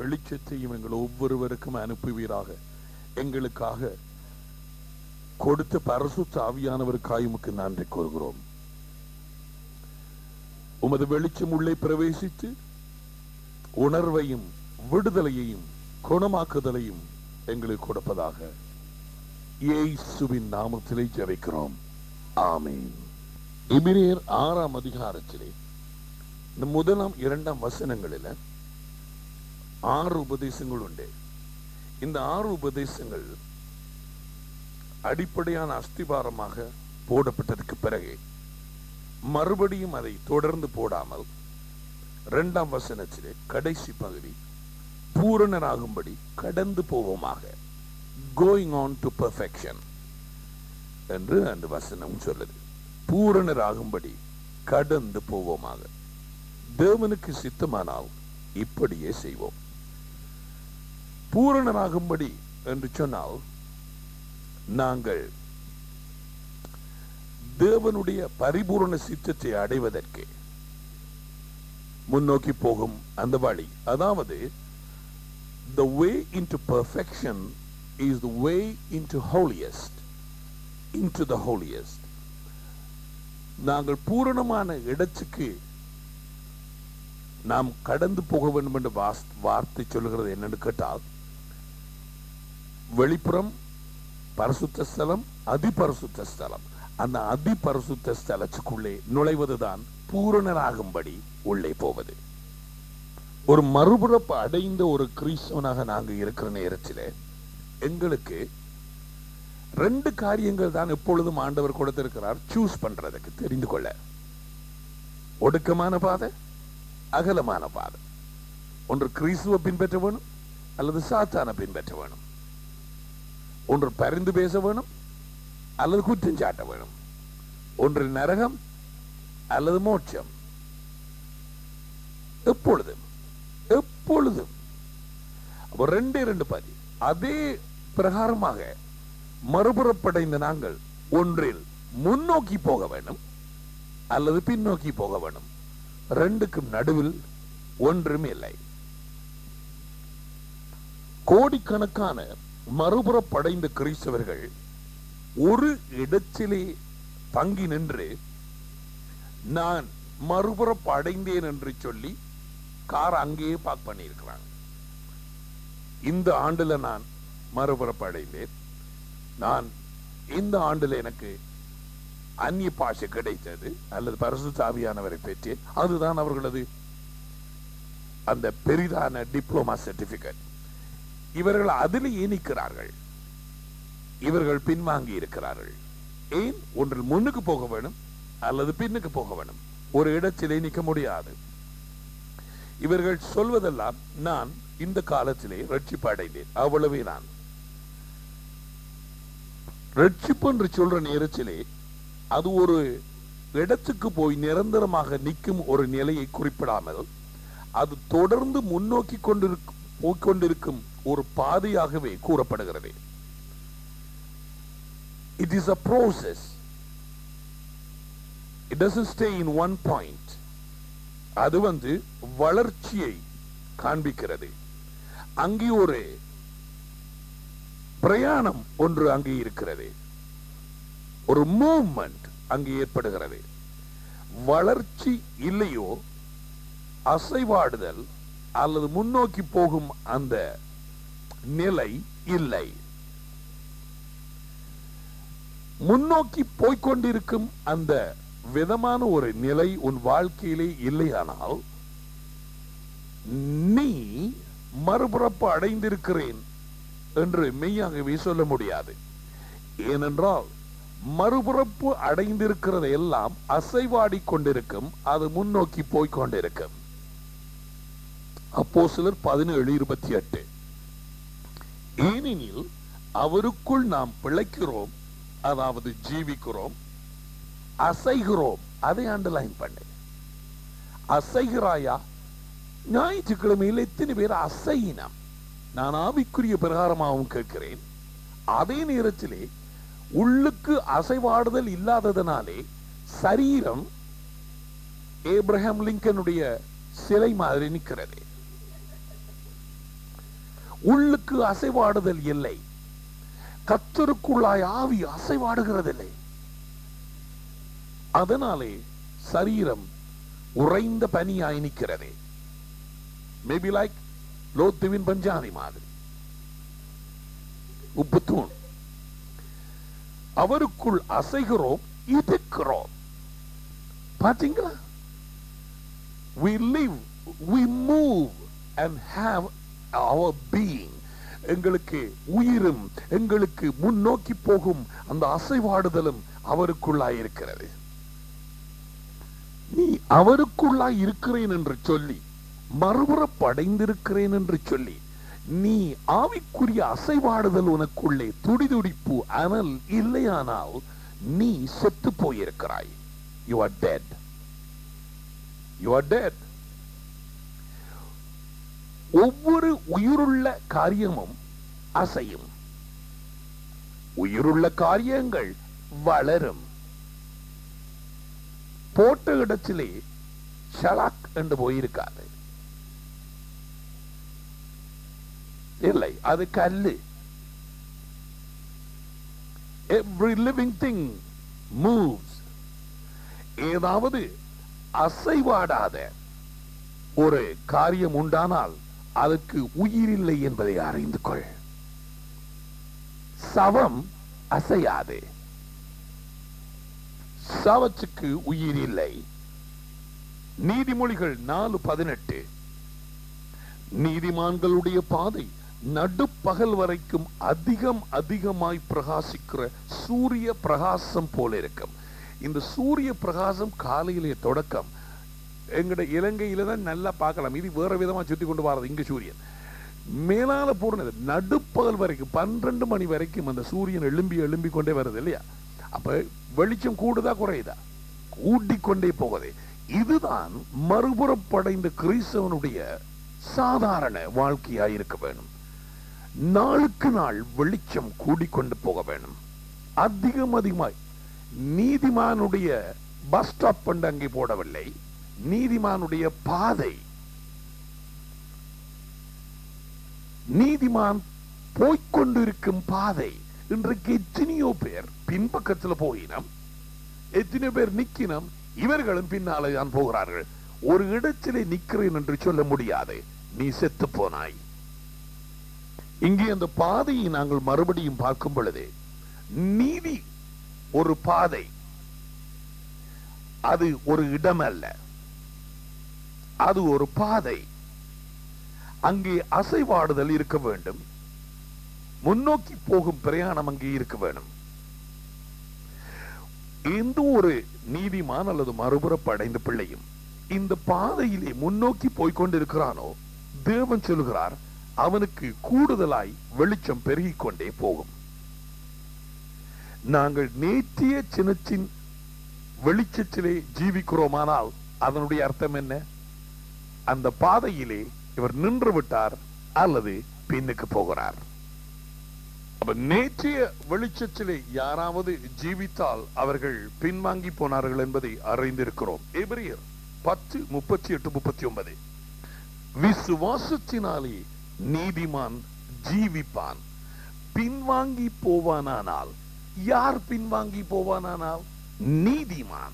வெளிச்சத்தையும் எங்கள் ஒவ்வொருவருக்கும் அனுப்புவீராக. எங்களுக்காக கொடுத்த பரிசுத்த ஆவியானவருக்காய் உமக்கு நன்றி கூறுகிறோம். உமது வெளிச்சம் உள்ளே பிரவேசித்து உணர்வையும் விடுதலையையும் குணமாக்குதலையும் எங்களுக்கு கொடுப்பதாக. இயேசுவின் நாமத்திலே ஜெபிக்கிறோம். ஆமென். எபிரேயர் 6ஆம் அதிகாரத்திலே இந்த 1, 2 வசனங்களில் 6 உபதேசங்கள் உண்டு. இந்த 6 உபதேசங்கள் அடிப்படையான அஸ்திபாரமாக போடப்பட்டதுக்கு பிறகு மறுபடியும் அதை தொடர்ந்து போடாமல் 2ஆம் வசனத்திலே கடைசி பகுதி பூரணராகும்படி கடந்து போவோமாக, கோயிங் ஆன் டு பெர்ஃபெக்ஷன் என்று அந்த வசனம் சொல்லுது. பூரணராகும்படி கடந்து போவோமாக. தேவனுக்கு சித்தமானால் இப்படியே செய்வோம். பூரணராகும்படி என்று சொன்னால் நாங்கள் தேவனுடைய பரிபூரண சித்தத்தை அடைவதற்கு முன்னோக்கி போகும் அந்த வழி. அதாவது the way into perfection is the way into holiest, into the holiest. நாங்கள் பூரணமான இடத்துக்கு நாம் கடந்து போக வேண்டும் என்று வார்த்தை சொல்லுகிறது. என்னன்னு கேட்டால், வெளிப்புறம் பரிசுத்த ஸ்தலம், அதிபரிசுத்த ஸ்தலம். அந்த அதிபரிசுத்த ஸ்தலத்துக்குள்ளே நுழைவதுதான் பூரணராகும்படி உள்ளே போவது. ஒரு மறுபிறப்பு அடைந்த ஒரு கிறிஸ்தவனாக நாங்கள் இருக்கிற நேரத்தில் எங்களுக்கு 2 காரியங்கள் தான் எப்பொழுதும் ஆண்டவர் கொடுத்திருக்கிறார் சூஸ் பண்றதுக்கு, தெரிந்து கொள்ள. ஒடுக்கமான பாதை, அகலமான பாதை. ஒன்று கிறிஸ்துவ பின்பற்ற வேணும் அல்லது சாத்தான பின்பற்ற வேணும். ஒன்று பரிந்து பேச வேணும் அல்லது குற்றம் சாட்ட வேணும். ஒன்று நரகம் அல்லது மோட்சம். எப்பொழுதும் எப்பொழுதும் 2 பாதி. அதே பிரகாரமாக மறுபுறப்படைந்த நாங்கள் ஒன்றில் முன்னோக்கி போக வேண்டும் அல்லது பின்னோக்கி போக வேண்டும். 2க்கும் நடுவில் ஒன்றும் இல்லை. கோடிக்கணக்கான மறுபுறப்படைந்த கிறிஸ்தவர்கள் ஒரு இடத்திலே தங்கி நின்று நான் மறுபுறப்பு அடைந்தேன் என்று சொல்லி கார் அங்கேயே பார்க் பண்ணியிருக்கிறாங்க. இந்த ஆண்டுல நான் மறுபுறப்பு அடைந்தேன், நான் இந்த ஆண்டுல எனக்கு அந்நிய பாஷை கிடைத்தது அல்லது பரிசுத்த ஆவியானவரை பெற்றேன். அதுதான் அவர்களது அந்த பெரிதான டிப்ளோமா சர்டிபிகேட். இவர்கள் அதிலேயே நிற்கிறார்கள். இவர்கள் பின்வாங்கி இருக்கிறார்கள். ஏன்? ஒன்றில் முன்னுக்கு போக வேணும் அல்லது பின்னுக்கு போக வேணும். ஒரு இடத்திலே நிற்க முடியாது. இவர்கள் சொல்வதெல்லாம் நான் இந்த காலத்திலே ரட்சிப்பு அடைந்தேன், அவ்வளவே. நான் ரட்சிப்பு என்று சொல்ற நேரத்திலே அது ஒரு இடத்துக்கு போய் நிரந்தரமாக நிற்கும் ஒரு நிலையை குறிப்பிடாமல் அது தொடர்ந்து முன்னோக்கி போய்கொண்டிருக்கும் ஒரு பாதையாகவே கூறப்படுகிறது. It is a process. It doesn't stay in one point. அது வளர்ச்சியை காண்பிக்கிறது. அங்கே ஒரு பிரயாணம் ஒன்று அங்கே இருக்கிறது. ஒரு மூவ்மெண்ட் அங்கே ஏற்படுகிறது. வளர்ச்சி இல்லையோ அசைவாடுதல் அல்லது முன்னோக்கி போகும் அந்த நிலை இல்லை. முன்னோக்கி போய்கொண்டிருக்கும் அந்த விதமான ஒரு நிலை உன் வாழ்க்கையிலே இல்லையானால் நீ மறுபிறப்பு அடைந்திருக்கிறேன் என்று மெய்யாகவே சொல்ல முடியாது. ஏனென்றால் மறுபிறப்பு அடைந்திருக்கிறது எல்லாம் அசைவாடி கொண்டிருக்கும், அது முன்னோக்கி போய்கொண்டிருக்கும். அப்போஸ்தலர் 17:28. ஏனெனில் அவருக்குள் நாம் பிழைக்கிறோம், அதாவது ஜீவிக்கிறோம், அசைகிறோம். அதை அண்டர்லைன் பண்ணு. அசைகிறாயா? ஞாயிற்றுக்கிழமையில் எத்தனை பேர் அசையினம்? நான் ஆவிக்குரிய பிரகாரமாகவும் கேட்கிறேன். அதே நேரத்திலே உள்ளுக்கு அசைவாடுதல் இல்லாததனாலே சரீரம் ஏப்ரஹாம் லிங்கனுடைய சிலை மாதிரி நிற்கிறது. உள்ளுக்கு அசைவாடுதல் இல்லை. கர்த்தருக்குள்ளாய் ஆவி அசைவாடுகிறதில்லை. அதனாலே சரீரம் உறைந்த பனியாய் நிற்கிறது. மேபி லைக் லோத்துவின் பஞ்சாதி மாதிரி உப்பு தூண். அவருக்குள் அசைகிறோம், இருக்கிறோம். பாத்தீங்களா? We live, we move and have our being. எங்களுக்கு உயிரும் எங்களுக்கு முன்னோக்கி போகும் அந்த அசைவாடுதலும் அவருக்குள்ளாய் இருக்கிறது. நீ அவருக்குள்ளாய் இருக்கிறேன் என்று சொல்லி, மறுபுறப்படைந்திருக்கிறேன் என்று சொல்லி, நீ ஆவிக்குரிய அசைவாடுதல் உனக்குள்ளே துடிதுடிப்பு அனல் இல்லையானால் நீ செத்து போயிருக்கிறாய். You are dead. You are dead. ஒவ்வொரு உயிருள்ள காரியமும் அசையும். உயிருள்ள காரியங்கள் வளரும். போட்ட இடத்திலே ஷலாக் என்று போயிருக்காது. இல்லை, அது கல்லு. Every living thing moves. ஏதாவது அசைவாடாத ஒரு காரியம் உண்டானால் அதற்கு உயிரில்லை என்பதை அறிந்து கொள். சவம் அசையாது. சவத்துக்கு உயிர் இல்லை. நீதிமொழிகள் 4:18 நீதிமான்களுடைய பாதை நடுப்பகல் வரைக்கும் அதிகமாய் பிரகாசிக்கிற சூரிய பிரகாசம் போல இருக்கும். இந்த சூரிய பிரகாசம் காலையிலே தொடக்கம். எங்கட இலங்கையில தான் நல்லா பார்க்கலாம். இது வேற விதமா சுத்தி கொண்டு வர்றது. இங்க சூரியன் மேலால பூர்ணது நடுப்பகல் வரைக்கும் 12 மணி வரைக்கும் அந்த சூரியன் எழும்பி கொண்டே வருது இல்லையா? அப்ப வெளிச்சம் கூடுதா குறையுதா? கூட்டிக்கொண்டே போகுது. இதுதான் மறுபுறப்படைந்த கிறிஸ்தவனுடைய சாதாரண வாழ்க்கையாய் இருக்க வேண்டும். நாளுக்கு நாள் வெளிச்சம் கூடிக்கொண்டு போக வேண்டும். அதிகமாய் நீதிமானுடைய பஸ் ஸ்டாப் கொண்டு அங்கே போடவில்லை. நீதிமானுடைய பாதை, நீதிமான் போய்கொண்டிருக்கும் பாதை. இன்றைக்கு எத்தனையோ பேர் பின்பக்கத்தில் போயினம், எத்தனையோ பேர் நிக்கினம், இவர்களும் பின்னாலே தான் போகிறார்கள். ஒரு இடத்திலே நிக்கிறேன் என்று சொல்ல முடியாது. நீ செத்து போனாய். இங்கே அந்த பாதையை நாங்கள் மறுபடியும் பார்க்கும் பொழுது, நீதி ஒரு பாதை, அது ஒரு இடம் அல்ல, அது ஒரு பாதை. அங்கே அசைவாடுதல் இருக்க வேண்டும். முன்னோக்கி போகும் பிரயாணம் அங்கே இருக்க வேண்டும். எந்த ஒரு நீதிமான் அல்லது மறுபுறப்படைந்த பிள்ளையும் இந்த பாதையிலே முன்னோக்கி போய்கொண்டிருக்கிறானோ, தேவன் சொல்கிறார் அவனுக்கு கூடுதலாய் வெளிச்சம் பெருகிக் கொண்டே போகும். நாங்கள் நேற்றிய சின்னச்சின் வெளிச்சத்திலே ஜீவிக்கிறோமானால் அதனுடைய அர்த்தம் என்ன? அந்த பாதையிலே இவர் நின்று விட்டார் அல்லது பின்னுக்கு போகிறார். அப்ப நேற்றைய வெளிச்சத்திலே யாராவது ஜீவித்தால் அவர்கள் பின்வாங்கி போனார்கள் என்பதை அறிந்திருக்கிறோம். எபிரியர் 10:38-39 விசுவாசத்தினாலே நீதிமான் ஜீவிப்பான். பின்வாங்கி போவானானால், யார் பின்வாங்கி போவானானால்? நீதிமான்.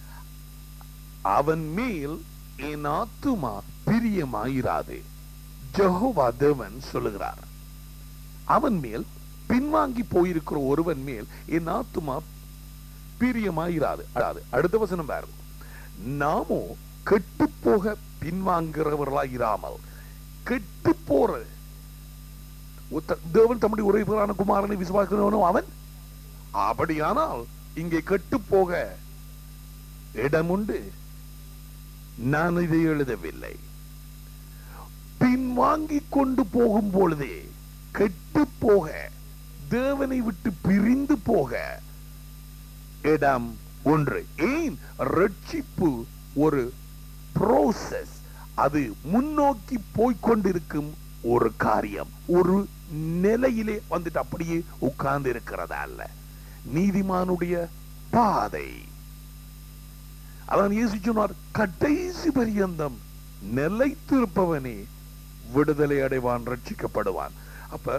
அவன் மேல் என் ஆத்துமா பிரியமாயிராது. யெகோவா தேவன் சொல்லுகிறார். அவன் மேல், பின்வாங்கி போயிருக்கிற ஒருவன் மேல் என் ஆத்துமா பிரியமாயிராது. அடுத்த வசனம் பாருங்க. நாமோ கெட்டு போக பின்வாங்கிறவர்களாயிராமல், கெட்டு போற தேவன் தம்முடைய உரைபரான குமாரனை விசுவாசிக்கிறவனோ அவன். அப்படியானால் இங்கே கெட்டு போக இடம் உண்டு. நான் இதை எழுதவில்லை. பின்வாங்கி கொண்டு போகும் பொழுதே கெட்டு போக, தேவனை விட்டு பிரிந்து போக இடம் ஒன்று. ஏன்? ரட்சிப்பு ஒரு ப்ரோசஸ். அது முன்னோக்கி போய்கொண்டிருக்கும் ஒரு காரியம். ஒரு நிலையிலே வந்துட்டு அப்படியே உட்கார்ந்து இருக்கிறதா அல்ல. நீதிமானுடைய பாதை. அதான் இயேசு சொன்னார், கடைசி பரியந்தம் நிலைத்திருப்பவனே விடுதலை அடைவான், ரட்சிக்கப்படுவான். அப்ப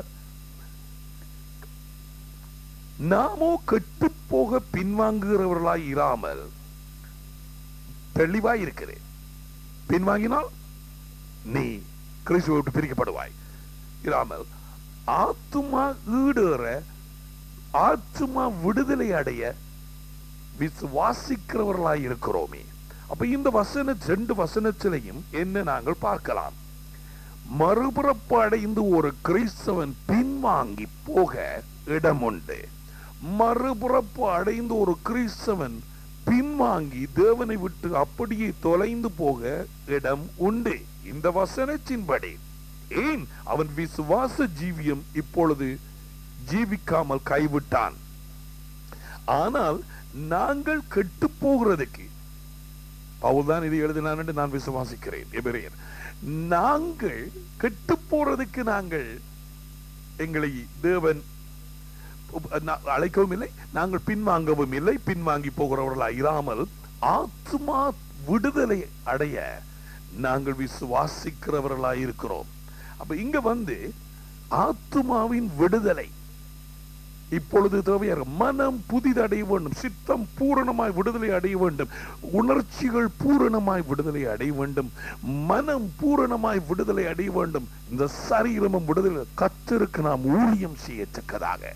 நாமோ கெட்டு போக பின்வாங்குகிறவர்களாய் இராமல் தெளிவாய் இருக்கிறேன். பின்வாங்கினால் நீ கிறிஸ்துவை விட்டு பிரிக்கப்படுவாய். இராமல் ஆத்துமா ஈடேற, ஆத்துமா விடுதலை அடைய விசுவாசிக்கிறவர்களாய் இருக்கிறோமே. அப்ப இந்த ரெண்டு வசனத்திலையும் என்ன நாங்கள் பார்க்கலாம்? மறுபிறப்பு அடைந்து ஒரு கிறிஸ்தவன் பின்வாங்கி போக இடம் உண்டு. மறுபிறப்பு அடைந்து ஒரு கிறிஸ்தவன் பின்வாங்கி தேவனை விட்டு அப்படியே தொலைந்து போக இடம் உண்டு. இந்த வசனத்தின்படி ஏன் அவன் விசுவாச ஜீவியம் இப்பொழுது ஜீவிக்காமல் கைவிட்டான். ஆனால் நாங்கள் கெட்டு போகிறதுக்கு பவுல் தான் இதை எழுதினான் என்று நான் விசுவாசிக்கிறேன். எபிரேயர், நாங்கள் கெட்டு போறதுக்கு நாங்கள் எங்களை தேவன் அழைக்கவும் இல்லை, நாங்கள் பின்வாங்கவும் இல்லை. பின்வாங்கி போகிறவர்களா இராமல் ஆத்மா விடுதலை அடைய நாங்கள் விசுவாசிக்கிறவர்களா இருக்கிறோம். அப்ப இங்க ஆத்மாவின் விடுதலை இப்பொழுது தேவையாக, மனம் புதிதடைய வேண்டும், சித்தம் பூரணமாய் விடுதலை அடைய வேண்டும், உணர்ச்சிகள் பூரணமாய் விடுதலை அடைய வேண்டும், மனம் பூரணமாய் விடுதலை அடைய வேண்டும். இந்த சரீரமும் விடுதலை கர்த்தருக்கு நாம் ஊழியம் செய்யத்தக்கதாக,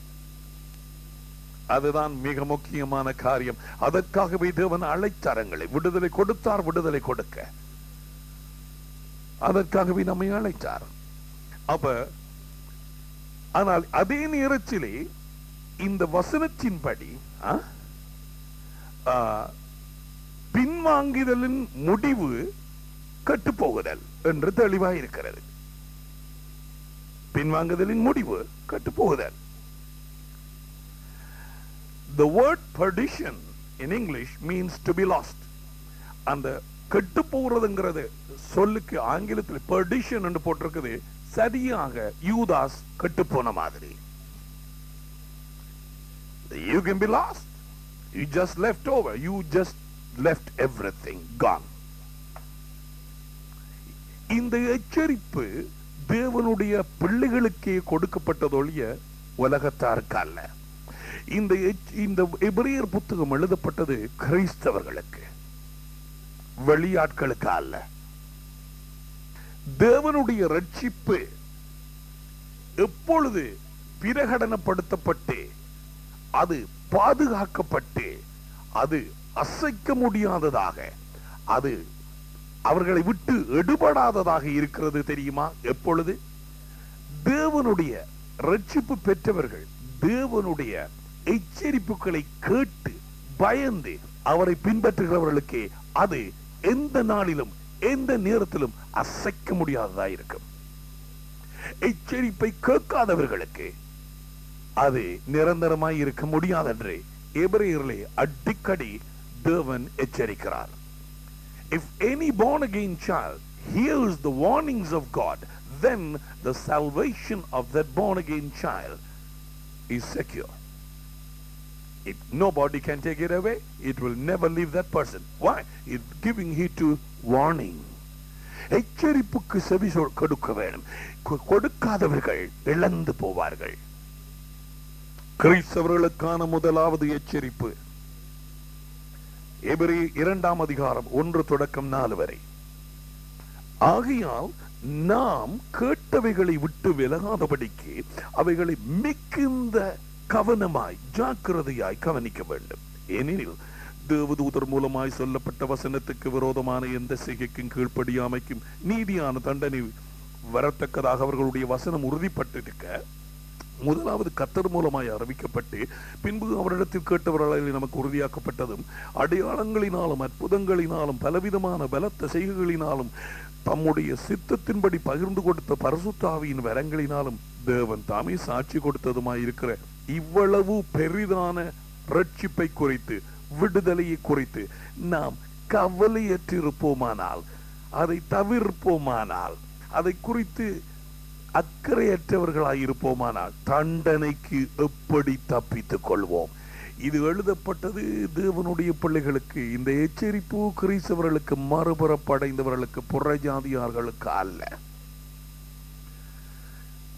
அதுதான் மிக முக்கியமான காரியம். அதற்காகவே தேவன் அழைத்தாரங்களை விடுதலை கொடுத்தார், விடுதலை கொடுக்க அதற்காகவே நம்மை அழைத்தார். அப்ப ஆனால் அதே நேரத்திலே இந்த வசனத்தின்படி பின்வாங்குதலின் முடிவு கட்டுப்போகுதல் என்று தெளிவாக இருக்கிறது. பின்வாங்குதலின் முடிவு கட்டுப்போகுதல். The word perdition in English means to be lost. அந்த கெட்டு போகிறதுங்கிறது சொல்லுக்கு ஆங்கிலத்தில் perdition என்று போட்டிருக்குது. சரியாக யூதாஸ் கெட்டு போன மாதிரி. You can be lost. You just left over. You just left everything gone. இந்த எச்சரிப்பு தேவனுடைய பிள்ளைகளுக்கே கொடுக்கப்பட்டதொழிய உலகத்தாருக்கு அல்ல. இந்த எபிரேயர் புத்தகம் எழுதப்பட்டது கிறிஸ்தவர்களுக்கு, வெளியாட்களுக்கு அல்ல. தேவனுடைய ரட்சிப்பு எப்பொழுது பிரகடனப்படுத்தப்பட்டு அது பாதுகாக்கப்பட்டு அது அசைக்க முடியாததாக, அது அவர்களை விட்டு எடுபடாததாக இருக்கிறது தெரியுமா? எப்பொழுது தேவனுடைய ரட்சிப்பு பெற்றவர்கள் தேவனுடைய எச்சரிப்புகளை கேட்டு பயந்து அவரை பின்பற்றுகிறவர்களுக்கு அது எந்த நாளிலும் எந்த நேரத்திலும் அசைக்க முடியாததா இருக்கும். எச்சரிப்பை கேட்காதவர்களுக்கு அது நிரந்தரமாய் இருக்க முடியாது என்று எபிரேயரிலே அடிக்கடி தேவன் எச்சரிக்கிறார். If any born again child hears the warnings of God, then the salvation of that born again child is secure. If nobody can take it away, it will never leave that person. Why? It's giving heed to warning. எச்சரிப்புக்கு செவி கொடுக்க வேண்டும். கொடுக்காதவர்கள் இழந்து போவார்கள். கிறிஸ்தவர்களுக்கான முதலாவது எச்சரிப்பு எபிரேயர் 2 அதிகாரம் 1 தொடக்கம் 4 வரை. ஆகையால் நாம் கேட்டவைகளை விட்டு விலகாதபடிக்கு அவைகளை மிகுந்த கவனமாய் ஜாக்கிரதையாய் கவனிக்க வேண்டும். ஏனெனில் தேவதூதர் மூலமாய் சொல்லப்பட்ட வசனத்துக்கு விரோதமான எந்த செய்கைக்கும் கீழ்ப்படியாமைக்கும் நீதியான தண்டனை வரத்தக்கதாக அவர்களுடைய வசனம் உறுதிப்பட்டிருக்க, முதலாவது கர்த்தர் மூலமாய் அறிவிக்கப்பட்டு பின்பு அவரிடத்தில் கேட்டவர்களால் நமக்கு உறுதியாக்கப்பட்டதும் அடையாளங்களினாலும் அற்புதங்களினாலும் பலவிதமான பலத்த செய்கைகளினாலும் தம்முடைய சித்தத்தின்படி பகிர்ந்து கொடுத்த பரிசுத்த ஆவியின் வரங்களினாலும் தேவன் தாமே சாட்சி கொடுத்ததுமாய் இருக்கிற இவ்வளவு பெரிதான ரட்சிப்பை குறித்து, விடுதலையை குறித்து நாம் கவலையற்றிருப்போமானால், அதை தவிர்ப்போமானால், அதை குறித்து அக்கறையற்றவர்களாய் இருப்போமானால் தண்டனைக்கு எப்படி தப்பித்துக் கொள்வோம்? இது எழுதப்பட்டது தேவனுடைய பிள்ளைகளுக்கு. இந்த எச்சரிப்பு கிறிஸ்தவர்களுக்கு, மறுபுறப்படைந்தவர்களுக்கு, புறஜாதியார்களுக்கு அல்ல.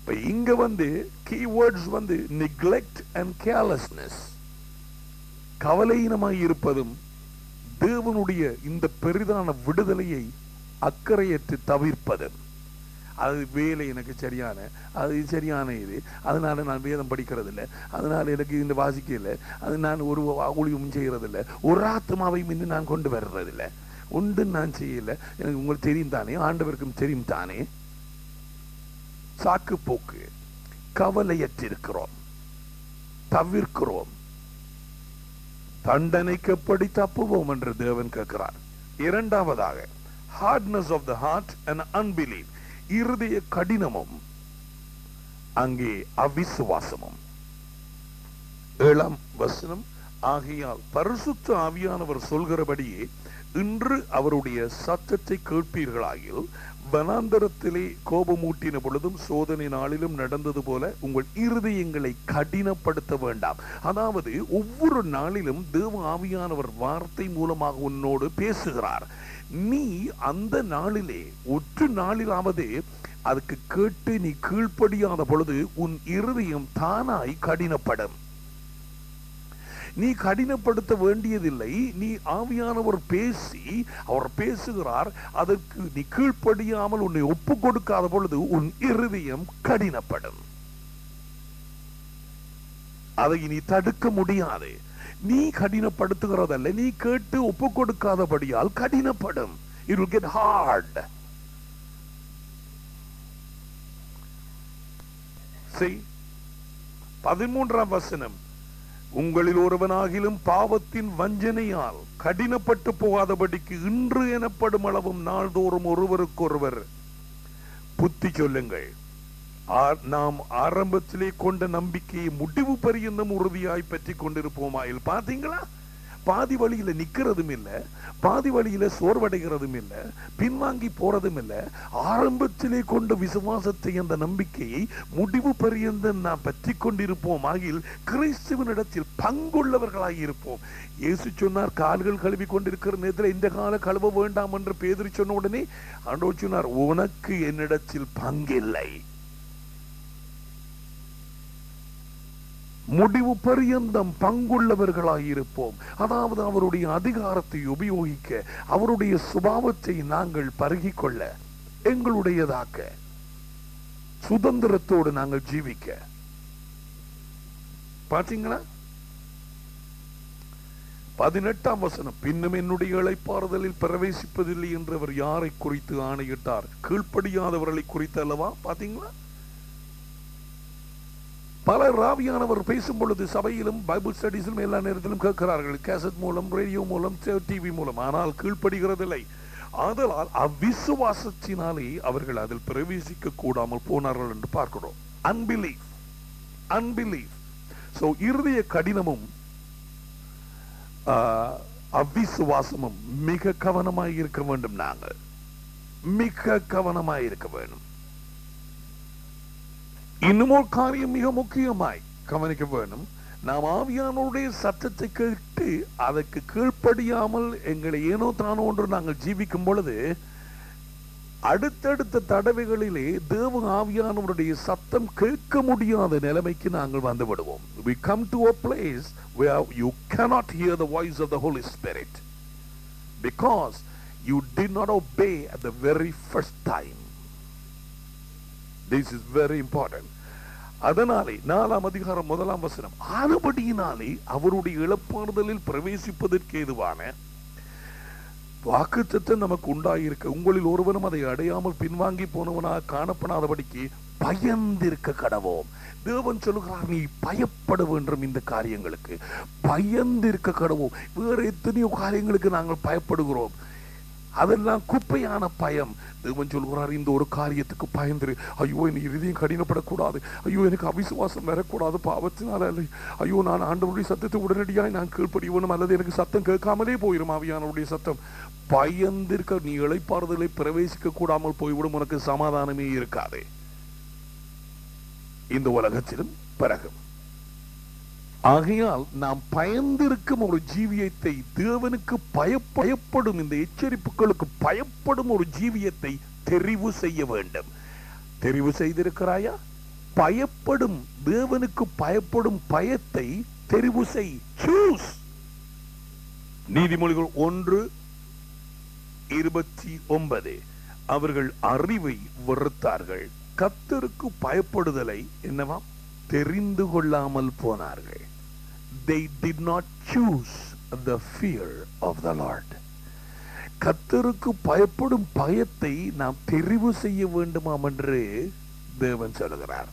இப்ப இங்க கீவேர்ட்ஸ் neglect and carelessness, கவலையினமாய் இருப்பதும் தேவனுடைய இந்த பெரிதான விடுதலையை அக்கறையற்று தவிர்ப்பதும். அது வேலை எனக்கு சரியான இது, அதனால நான் வேதம் படிக்கிறது இல்லை, அதனால எனக்கு இந்த வாசிக்க இல்லை, அது நான் ஒரு ஊழியம் செய்யறதில்லை, ஒரு ஆத்மாவை முன்னு நான் கொண்டு வர்றதில்லை, ஒன்று நான் செய்யல, எனக்கு உங்களுக்கு தெரியும் தானே, ஆண்டவருக்கும் தெரியும் தானே. சாக்கு போக்கு, கவலையற்றிருக்கிறோம், தவிர்க்கிறோம், தண்டனைக்கு எப்படி தப்புவோம் என்று தேவன் கேட்கிறார். இரண்டாவதாக hardness of the heart and unbelief, இருதய கடினமும் அங்கே அவிசுவாசமும். 7ஆம் வசனம், ஆகையால் பரிசுத்த ஆவியானவர் சொல்கிறபடியே இன்று அவருடைய சத்தத்தை கேட்பீர்களாகில் வனாந்தரத்திலே கோபமூட்டின பொழுதும் சோதனை நாளிலும் நடந்தது போல உங்கள் இருதயங்களை கடினப்படுத்த வேண்டாம். அதாவது ஒவ்வொரு நாளிலும் தேவ ஆவியானவர் வார்த்தை மூலமாக உன்னோடு பேசுகிறார். நீ அந்த நாளிலே ஒற்று நாளிலாவது அதுக்கு கேட்டு நீ கீழ்ப்படியாத பொழுது உன் இருதயம் தானாய் கடினப்படும். நீ கடினப்படுத்த வேண்டியதில்லை. நீ ஆவியானவர் பேசி, அவர் பேசுகிறார், அதற்கு நீ கீழ்ப்படியாமல் உன்னை ஒப்பு கொடுக்காத பொழுது உன் இருதயம் கடினப்படும். அதை நீ தடுக்க முடியாது. நீ கடினப்படுத்துகிறதல்ல, நீ கேட்டு ஒப்பு கொடுக்காதபடியால் கடினப்படும். It will get hard. See, 13ஆம் வசனம், உங்களில் ஒருவனாகிலும் பாவத்தின் வஞ்சனையால் கடினப்பட்டு போகாதபடிக்கு இன்று எனப்படும் அளவும் நாள்தோறும் ஒருவருக்கொருவர் புத்தி சொல்லுங்கள். நாம் ஆரம்பத்திலே கொண்ட நம்பிக்கையை முடிவு பரியந்தம் உறுதியாய் பற்றி கொண்டிருப்போமாயில். பாத்தீங்களா, பாதி வழியில நிக்கிறதும் இல்ல, பாதி வழியில சோர்வடைகிறதும் இல்ல, பின்வாங்கி போறதும் இல்ல. ஆரம்பத்திலே கொண்ட விசுவாசத்தை, அந்த நம்பிக்கையை முடிவு பரியந்தம் நாம் பற்றி கொண்டிருப்போம் ஆகில் கிறிஸ்துவனிடத்தில் பங்குள்ளவர்களாய் இருப்போம். இயேசு சொன்னார், கால்கள் கழுவி கொண்டிருக்கிற நேரத்தில் இந்த கால கழுவ வேண்டாம் என்று பேதுரு சொன்ன உடனே ஆண்டவர் சொன்னார், உனக்கு என்னிடத்தில் பங்கில்லை. முடிவு பரியந்தம் பங்குள்ளவர்களாயிருப்போம். அதாவது அவருடைய அதிகாரத்தை உபயோகிக்க, அவருடைய சுபாவத்தை நாங்கள் பருகிக் கொள்ள, எங்களுடையதாக்க, சுதந்திரத்தோடு நாங்கள் ஜீவிக்க. பாத்தீங்களா, 18ஆம் வசனம், பின்னும் என்னுடைய இளைப்பாறுதலில் பிரவேசிப்பதில்லை என்று அவர் யாரை குறித்து ஆணையிட்டார்? கீழ்ப்படியாதவர்களை குறித்து அல்லவா? பாத்தீங்களா, பல ஆவியானவர் பேசும் பொழுது சபையிலும் பைபிள் ஸ்டடீஸிலும் எல்லா நேரத்திலும் கேட்கிறார்கள், கேசட் மூலம், ரேடியோ மூலம், டிவி மூலம். ஆனால் கீழ்ப்படுகிறதில்லை. ஆதலால் அவ்விசுவாசத்தினாலே அவர்கள் அதில் பிரவேசிக்க கூடாமல் போனார்கள் என்று பார்க்கிறோம். அன்பிலீஃப். சோ இருதய கடினமும் அவ்விசுவாசமும் மிக கவனமாய் இருக்க வேண்டும். நாங்கள் மிக கவனமாய் இருக்க வேண்டும். இன்னும் ஒரு காரியம் மிக முக்கியமாய் கவனிக்க வேண்டும். நாம் ஆவியானவருடைய சத்தத்தை கேட்டு அதற்கு கீழ்ப்படியாமல் எங்களை ஏனோ தானோ ஒன்று நாங்கள் ஜீவிக்கும் பொழுது அடுத்தடுத்த தடவைகளிலே தேவ ஆவியானவருடைய சத்தம் கேட்க முடியாத நிலைமைக்கு நாங்கள் வந்து விடுவோம். We come to a place where you cannot hear the voice of the Holy Spirit because you did not obey at the very first time. This is very important. அதனாலே 4ஆம் அதிகாரம் 1ஆம் வசனம், ஆனபடியினாலே அவருடைய இளைப்பாறுதலில் பிரவேசிப்பதற்கு ஏதுவான வாக்குத்தத்தம் நமக்கு உண்டாயிருக்க உங்களில் ஒருவனும் அதை அடையாமல் பின்வாங்கி போனவனாக காணப்படாதபடிக்கு பயந்திருக்க கடவோம். தேவன் சொல்லுகிறார், நீ பயப்பட வேண்டும். இந்த காரியங்களுக்கு பயந்திருக்க கடவோம். வேற எத்தனையோ காரியங்களுக்கு நாங்கள் பயப்படுகிறோம், அதெல்லாம் குப்பையான பயம். தேவன் சொல்கிறார், இந்த ஒரு காரியத்துக்கு பயந்துரு. ஐயோ, என் இருதயம் கடினப்படக்கூடாது, ஐயோ எனக்கு அவிசுவாசம் வரக்கூடாது பாவத்தினால, அல்ல ஐயோ நான் ஆண்டவருடைய சத்தத்தை உடனடியாக நான் கீழ்ப்படியணும், அல்லது எனக்கு சத்தம் கேட்காமலே போயிடும் ஆவியானவருடைய சத்தம். பயந்திருக்க நீ இளைப்பாறுதலை பிரவேசிக்க கூடாமல் போய்விடும். உனக்கு சமாதானமே இருக்காது இந்த உலகத்திலும் பிறகு. ஆகையால் நாம் பயந்திருக்கும் ஒரு ஜீவியத்தை, தேவனுக்கு பயப்படும், இந்த எச்சரிப்புகளுக்கு பயப்படும் ஒரு ஜீவியத்தை தெரிவு செய்ய வேண்டும். தெரிவு செய்திருக்கிறாயா? பயப்படும் தேவனுக்கு பயப்படும் பயத்தை தெரிவு செய். சூஸ். நீதிமொழிகள் 1:29. அவர்கள் அறிவை வெறுத்தார்கள், கர்த்தருக்கு பயப்படுதலை என்னவா தெரிந்து கொள்ளாமல் போனார்கள். They did not choose the fear of the Lord. கர்த்தருக்கு பயப்படும் பயத்தை நாம் தெரிவு செய்ய வேண்டுமாம் என்று தேவன் சொல்கிறார்.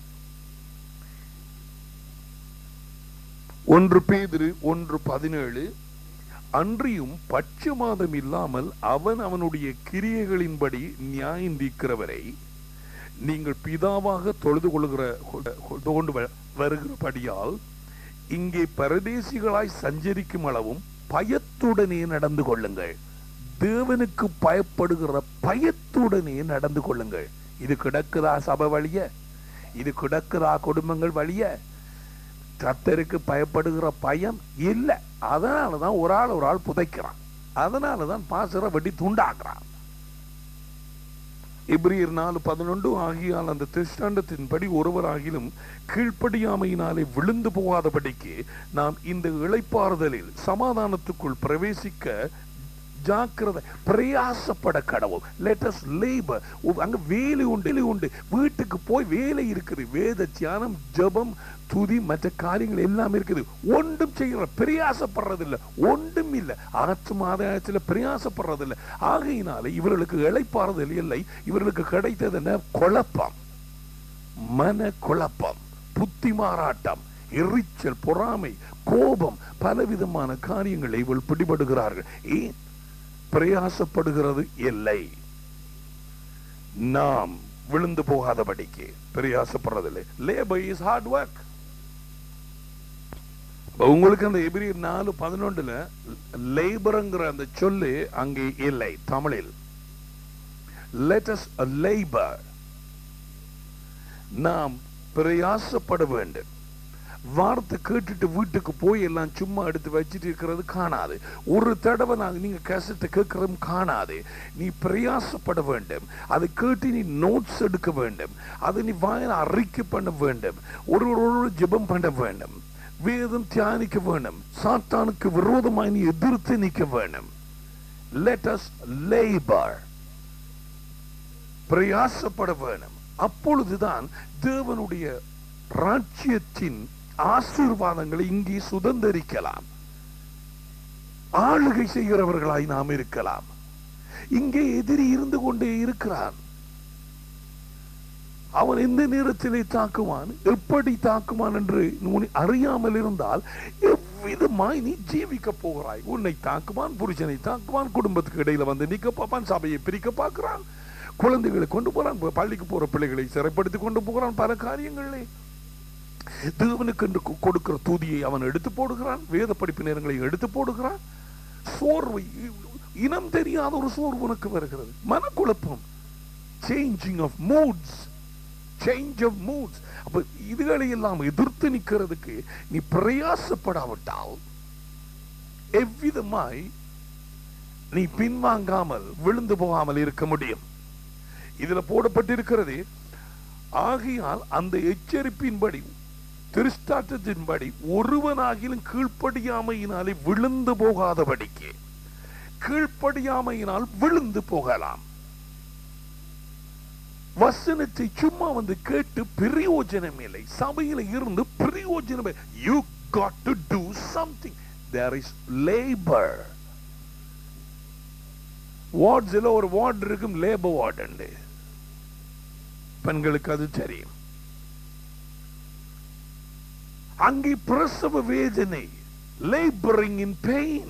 1 பேதுரு 1:17. அன்றியும் பட்சமாதம் இல்லாமல் அவன் அவனுடைய கிரியைகளின்படி நியாயம் தீர்க்கிறவரை நீங்கள் பிதாவாக தொழுது கொண்டு வருகிறபடியால் இங்கே பரதேசிகளாய் சஞ்சரிக்கும் அளவும் பயத்துடனே நடந்து கொள்ளுங்கள். தேவனுக்கு பயப்படுகிற பயத்துடனே நடந்து கொள்ளுங்கள். இது கிடக்குதா சபை வழிய? இது கிடக்குதா குடும்பங்கள் வழிய? கர்த்தருக்கு பயப்படுகிற பயம் இல்லை. அதனாலதான் ஒரு ஆள் புதைக்கிறான். அதனாலதான் பாசற வெட்டி துண்டாக்குறான். எபிரியர் 4:11. ஆகியால் அந்த திருஷ்டாண்டத்தின்படி ஒருவராகிலும் கீழ்ப்படியாமையினாலே விழுந்து போகாதபடிக்கு நாம் இந்த இளைப்பாறுதலில் சமாதானத்துக்குள் பிரவேசிக்க ஜாக்கிரதை பிரயாசப்பட கடவுள். Let us labour. அங்க வேலை உண்டு. வீட்டுக்கு போய் வேலை இருக்குது. வேத தியானம், ஜெபம், துதி, மற்ற காரியங்கள் எல்லாம் இருக்குது. ஒன்றும் செய்யற பிரயாசப்படுறதில்லை. ஒன்றும் இல்லை. ஆற்று ஆதாயத்தில் பிரயாசப்படுறதில்லை. ஆகையினால இவர்களுக்கு இளைப்பாறுதல் இல்லை. இவர்களுக்கு கிடைத்தது என்ன? குழப்பம், மன குழப்பம், புத்தி மாறாட்டம், எரிச்சல், பொறாமை, கோபம், பலவிதமான காரியங்களை இவள் பிடிபடுகிறார்கள். ஏன் பிரயாசப்படுகிறது இல்லை? நாம் விழுந்து போகாதபடிக்கு பிரயாசப்படுறதில்லை. Labour is hard work. உங்களுக்கு அந்த எபிரியர் 4:11 லேபர்ங்கிற அந்த சொல்லு அங்கே இல்லை தமிழில். let us labor. நாம் பிரயாசப்பட வேண்டும். வார்த்தை கேட்டுட்டு வீட்டுக்கு போய் எல்லாம் சும்மா எடுத்து வச்சுட்டு இருக்கிறது காணாது. ஒரு தடவை நீங்க கேசட்டை கேட்கறதும் காணாது. நீ பிரயாசப்பட வேண்டும். அதை கேட்டு நீ நோட்ஸ் எடுக்க வேண்டும். அதை நீ வாயில அறிக்கை பண்ண வேண்டும். ஒரு ஜெபம் பண்ண வேண்டும். வேதம் தியானிக்க வேண்டும். சாத்தானுக்கு விரோதமாய் நீ எதிர்த்து நிற்க வேண்டும். let us labor. பிரயாசப்பட வேண்டும். அப்பொழுதுதான் தேவனுடைய ராஜ்யத்தின் ஆசீர்வாதங்களை இங்கே சுதந்திரிக்கலாம். ஆளுகை செய்கிறவர்களாய் நாம் இருக்கலாம். இங்கே எதிரி இருந்து கொண்டே இருக்கிறான். அவன் எந்த நேரத்திலே தாக்குவான், எப்படி தாக்குவான் என்று அறியாமல் இருந்தால் எவ்விதமாய் நீ ஜீவிக்க போகிறாய்? உன்னை தாக்குவான், புருஷனை தாக்குவான், குடும்பத்துக்கு இடையில வந்து நிக்க பார்ப்பான், சபையை பிரிக்க பார்க்கிறான், குழந்தைகளை கொண்டு போறான், பள்ளிக்கு போற பிள்ளைகளை சிறைப்படுத்தி கொண்டு போகிறான். பல காரியங்களே தேவனுக்கு என்று கொடுக்கிற தூதியை அவன் எடுத்து போடுகிறான். வேத படிப்பு நேரங்களை எடுத்து போடுகிறான். சோர்வு, இனம் தெரியாத ஒரு சோர்வு உனக்கு வருகிறது. மனக்குழப்பம், changing of moods, change of moods. அப்ப இதுகளை எல்லாம் எதிர்த்து நிற்கிறதுக்கு நீ பிரயாசப்படாவிட்டால் எவ்விதமாய் நீ பின்வாங்காமல் விழுந்து போகாமல் இருக்க முடியும். இதுல போடப்பட்டிருக்கிறது, ஆகையால் அந்த எச்சரிப்பின்படி, திருஷ்டாட்டத்தின்படி ஒருவனாகிலும் கீழ்ப்படியாமையினாலே விழுந்து போகாதபடிக்கு. கீழ்ப்படியாமையினால் விழுந்து போகலாம். வசனத்தை சும்மா வந்து கேட்டு பிரயோஜனம் இல்லை. சபையில இருந்து பிரயோஜனம். You got to do something. There is labor. வார்ட்ஸ்ல ஒரு வார்டு இருக்கும், லேபர் வார்டு. பெண்களுக்கு அது தெரியும். அங்கே பிரசவ வேதனை, laboring in pain.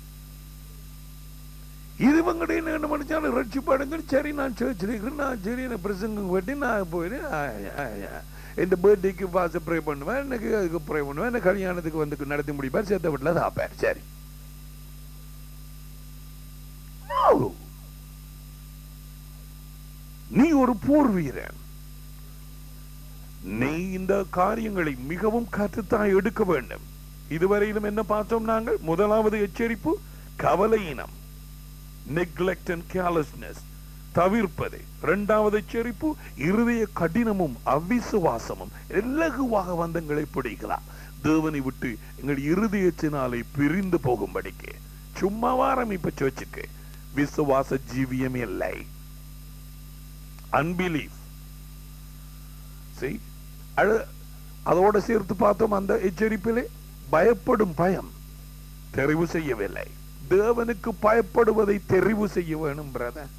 இதுவங்கடே என்ன மனுஷாலும் ரட்சிப்பாடுங்க. சரி, நான் சர்ச்சில் இருக்கிறேன், நான் சரி என்ன பிரசங்கம் கட்டி நான் போயிடுறேன், என் பர்த்டேக்கு பாச ப்ரே பண்ணுவேன், எனக்கு அதுக்கு ப்ரே பண்ணுவேன், என்ன கல்யாணத்துக்கு வந்து நடத்தி முடிப்பார், சேர்த்த வீட்டில் சாப்பார். சரி, நீ ஒரு போர் வீரன். நீ இந்த காரியங்களை மிகவும் கற்றுத்தான் எடுக்க வேண்டும். இதுவரையிலும் என்ன பார்த்தோம் நாங்கள்? முதலாவது எச்சரிப்பு கவலையினம், neglect and carelessness. தவிர்ப்பது. இரண்டாவது எச்சரிப்பு, இருதய கடினமும் அவிசுவாசமும். இலகுவாக வந்தங்களை பிடிக்கலாம். தேவனை விட்டு எங்கள் இருதயத்தினாலே பிரிந்து போகும்படிக்கு சும்மா வாரம் இப்ப சர்ச்சுக்கு விசுவாச ஜீவியம் இல்லை. அன்பிலீஃப். அதோட சேர்த்து பார்த்தோம் அந்த எச்சரிப்பிலே பயப்படும் பயம் தெரிவு செய்யவில்லை. தேவனுக்கு பயப்படுவதை தெரிவு செய்ய வேணும் பிரதர்.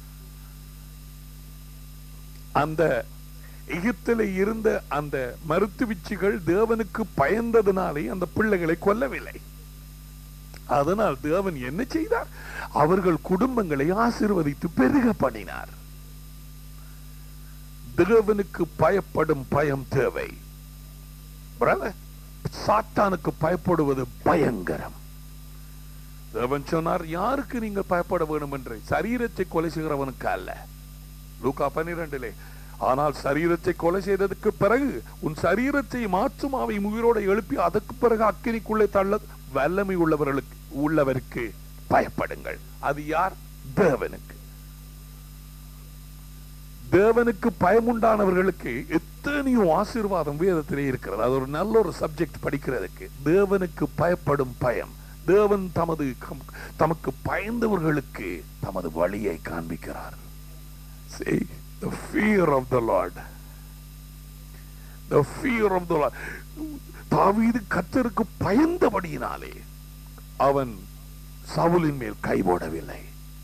அந்த எகிப்திலே இருந்த அந்த மருத்துவச்சிகள் தேவனுக்கு பயந்ததினாலே அந்த பிள்ளைகளை கொல்லவில்லை. அதனால் தேவன் என்ன செய்தார்? அவர்கள் குடும்பங்களை ஆசீர்வதித்து பெருக பண்ணினார். தேவனுக்கு பயப்படும் பயம் தேவை. சாத்தானுக்கு பயப்படுவது பயங்கரம். தேவன் சொன்னார், யாருக்கு நீங்கள் பயப்பட வேண்டும் என்று? சரீரத்தை கொலை செய்கிறவனுக்கு அல்ல. லூக்கா 12 ஆனால் சரீரத்தை கொலை செய்ததற்கு பிறகு உன் சரீரத்தை மாற்றுமாவை உயிரோட எழுப்பி அதற்கு பிறகு அக்கினிக்குள்ளே தள்ள வல்லமை உள்ளவருக்கு பயப்படுங்கள். அது யார்? தேவனுக்கு. தேவனுக்கு பயமுண்டானவர்களுக்கு எத்தனையோ ஆசீர்வாதம் வேதத்திலே இருக்கிறது. அது ஒரு நல்ல ஒரு சப்ஜெக்ட் படிக்கிறதுக்கு. தேவனுக்கு பயப்படும் பயம். தேவன் தமக்கு பயந்தவர்களுக்கு தமது வழியை காண்பிக்கிறார். See, the fear of the Lord. The fear of the Lord. தாவீது கர்த்தருக்கு பயந்தபடியினாலே அவன் சவுலின் மேல் கை போடவில்லை.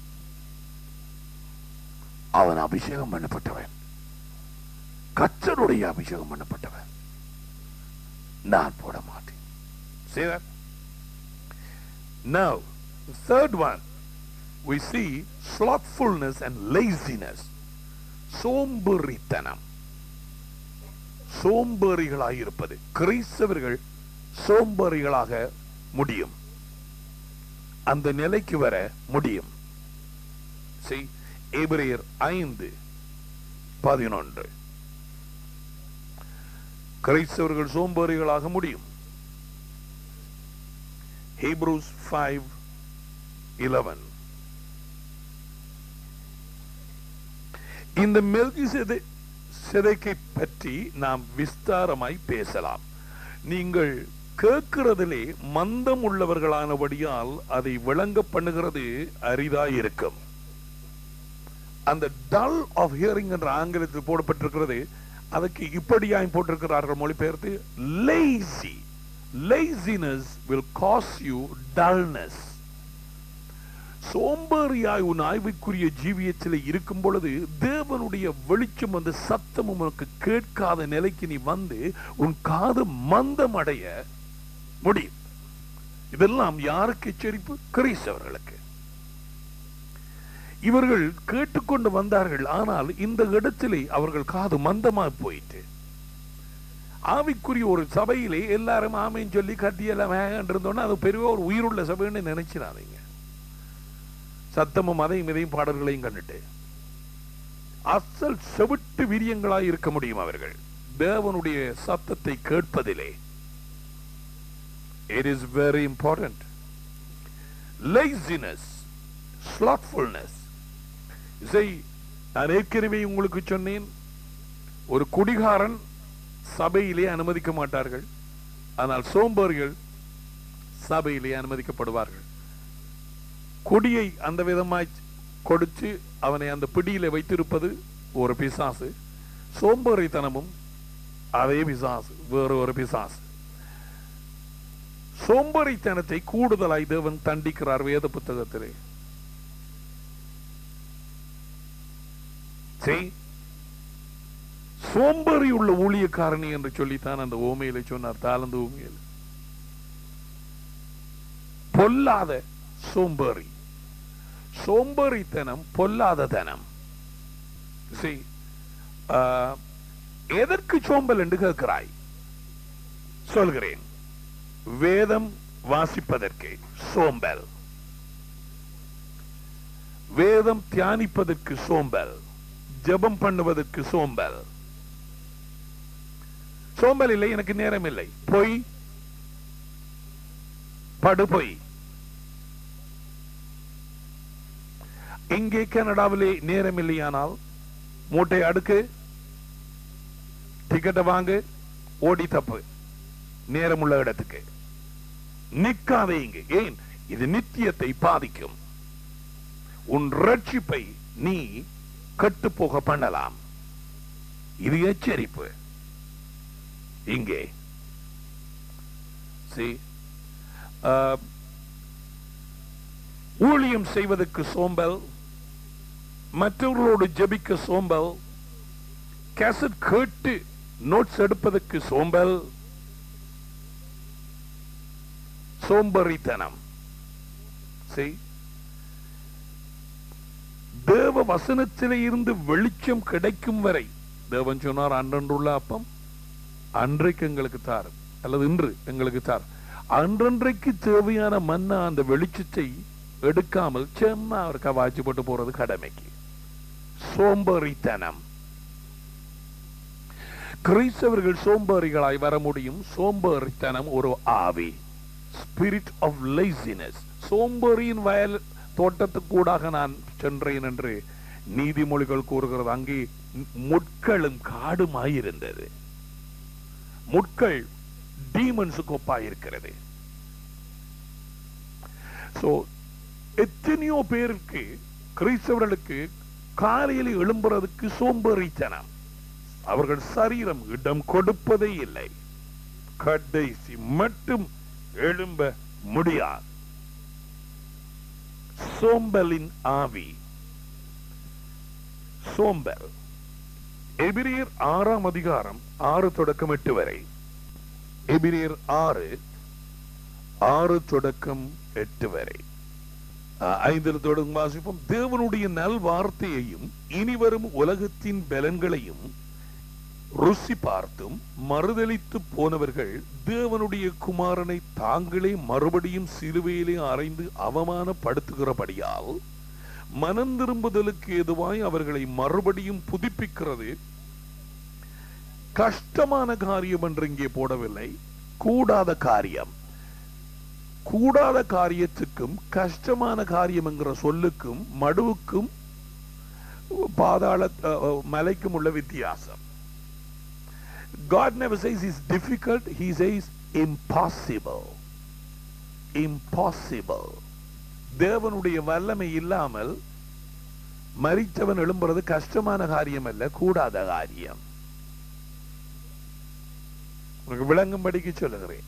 அவன் அபிஷேகம் பண்ணப்பட்டவன், கர்த்தருடைய அபிஷேகம் பண்ணப்பட்டவன். நான் போட மாட்டேன். See that? Now, the third one, we see slothfulness and laziness. சோம்பேறித்தனம். சோம்பேறிகளாயிருப்பது. கிறிஸ்தவர்கள் சோம்பேறிகளாக முடியும், அந்த நிலைக்கு வர முடியும். எபிரேயர் 5:11 கிறிஸ்தவர்கள் சோம்பேறிகளாக முடியும். Hebrews 5:11 இந்த மெல்கிசேதேக்கை பற்றி நாம் விஸ்தாரமாய் பேசலாம். நீங்கள் கேட்கிறதிலே மந்தம் உள்ளவர்களானபடியால் அதை விளங்க பண்ணுகிறது அரிதாயிருக்கும். அந்த டல் ஆஃப் ஹியரிங் என்ற ஆங்கிலத்தில் போடப்பட்டிருக்கிறது. அதுக்கு இப்படியாய் போட்டிருக்கிறார்கள் மொழிபெயர்த்து, lazy. Laziness will cause you dullness. சோம்பேறியாய் உன் ஆய்வுக்குரிய ஜீவியத்தில் இருக்கும் பொழுது தேவனுடைய வெளிச்சம் வந்து சத்தம் உனக்கு கேட்காத நிலைக்கு நீ வந்து உன் காது மந்தம் அடைய முடியும். இதெல்லாம் யாருக்கு எச்சரிப்பு? கிறிஸ்தவர்களுக்கு. இவர்கள் கேட்டுக்கொண்டு வந்தார்கள், ஆனால் இந்த இடத்திலே அவர்கள் காது மந்தமாக போயிட்டு, ஆவிக்குரிய ஒரு சபையிலே எல்லாரும் ஆமைன்னு சொல்லி கட்டியெல்லாம் இருந்தோன்னா அது பெரிய ஒரு உயிருள்ள சபைன்னு நினைச்சிடாதீங்க. சத்தமும் அதையும் இதையும் பாடல்களையும் கண்டுட்டு அசல் செவிட்டு வீரியங்களாய் இருக்க முடியும் அவர்கள் தேவனுடைய சத்தத்தை கேட்பதிலே. It is very important. Laziness, slothfulness. நான் ஏற்கனவே உங்களுக்கு சொன்னேன், ஒரு குடிகாரன் சபையிலே அனுமதிக்க மாட்டார்கள், ஆனால் சோம்பேறிகள் சபையிலே அனுமதிக்கப்படுவார்கள். குடியை அந்த விதமாய் கொடுத்து அவனை அந்த பிடியில வைத்திருப்பது ஒரு பிசாசு. சோம்பேறித்தனமும் அதே பிசாசு, வேறு ஒரு பிசாசு. சோம்பேறித்தனத்தை கூடுதலாய் தேவன் தண்டிக்கிறார் வேத புத்தகத்திலே. சோம்பேறி உள்ள ஊழியக்காரணி என்று சொல்லித்தான் அந்த ஓமையில சொன்னார். தாளந்து ஓமையில் பொல்லாத சோம்பேறி. சோம்பேறித்தனம் பொல்லாத தனம். எதற்கு சோம்பல் என்று கேட்கிறாய்? சொல்கிறேன், வேதம் வாசிப்பதற்கு சோம்பல், வேதம் தியானிப்பதற்கு சோம்பல், ஜெபம் பண்ணுவதற்கு சோம்பல். சோம்பல் இல்லை, எனக்கு நேரம் இல்லை. பொய், படுபொய். இங்கே கனடாவிலே நேரம் இல்லையானால் மூட்டை அடுக்கு, டிக்கெட்டை வாங்கு, ஓடி தப்பு, நேரம் உள்ள இடத்துக்கு நிக்காதே. இங்கே ஏன்? இது நித்தியத்தை பாதிக்கும். உன் ரட்சிப்பை நீ கட்டு போக பண்ணலாம். இது எச்சரிப்பு. இங்கே ஊழியம் செய்வதற்கு சோம்பல், மற்றவர்களோடு ஜெபிக்க சோம்பல், கேசட் கேட்டு நோட்ஸ் எடுப்பதற்கு சோம்பல், சோம்பரித்தனம். தேவ வசனத்திலே இருந்து வெளிச்சம் கிடைக்கும் வரை தேவன் சொன்னார், அன்றன்றுள்ள அப்பம் அன்றைக்கு எங்களுக்கு தார், அல்லது இன்று எங்களுக்கு தார். அன்றன்றைக்கு தேவையான மன்னா அந்த வெளிச்சத்தை எடுக்காமல் சும்மா அவருக்கு வாய்ச்சி போட்டு போறது கடமைக்கு. சோம்பேறித்தனம். கிறிஸ்தவர்கள் சோம்பேறிகளாய் வர முடியும். சோம்பேறித்தனம் ஒரு ஆவி, ஸ்பிரிட் ஆஃப் லேசினஸ். சோம்பேறியின் வயல் தோட்டத்துக்கூடாக நான் சென்றேன் என்று நீதிமொழிகள் கூறுகிறது. அங்கே முட்களும் காடுமாயிருந்தது. முட்கள் டீமன்ஸுக்கு ஒப்பாயிருக்கிறது. சோ எத்தனையோ பேருக்கு, கிறிஸ்தவர்களுக்கு காலையில் எழும்புறதுக்கு சோம்பேறித்தனம். அவர்கள் சரீரம் இடம் கொடுப்பதே இல்லை. கடைசி மட்டும் எழும்ப முடியாது. சோம்பலின் ஆவி, சோம்பல். எபிரேயர் 6 அதிகாரம் 6 தொடக்கம் 8 வரை. எபிரேயர் 6 தொடக்கம் 8 வரை. 5 தொடங்கும் வாசிப்போம். தேவனுடைய நல் வார்த்தையையும் இனிவரும் உலகத்தின் பலன்களையும் ருசி பார்த்தும் மறுதலித்து போனவர்கள் தேவனுடைய குமாரனை தாங்களே மறுபடியும் சிலுவையிலே அறைந்து அவமானப்படுத்துகிறபடியால் மனம் திரும்புதலுக்கு ஏதுவாய் அவர்களை மறுபடியும் புதுப்பிக்கிறது கஷ்டமான காரியம் என்று இங்கே போடவில்லை, கூடாத காரியம். கூடாத காரியத்துக்கும் கஷ்டமான காரியம் என்கிற சொல்லுக்கும் மடுவுக்கும் பாதாள மலைக்கும் உள்ள வித்தியாசம். God never says it's difficult, he says impossible. Impossible. தேவனுடைய வல்லமை இல்லாமல் மரித்தவன் எழும்புறது கஷ்டமான காரியம் அல்ல, கூடாத காரியம். உங்களுக்கு விளங்கும்படிக்கு சொல்லுகிறேன்.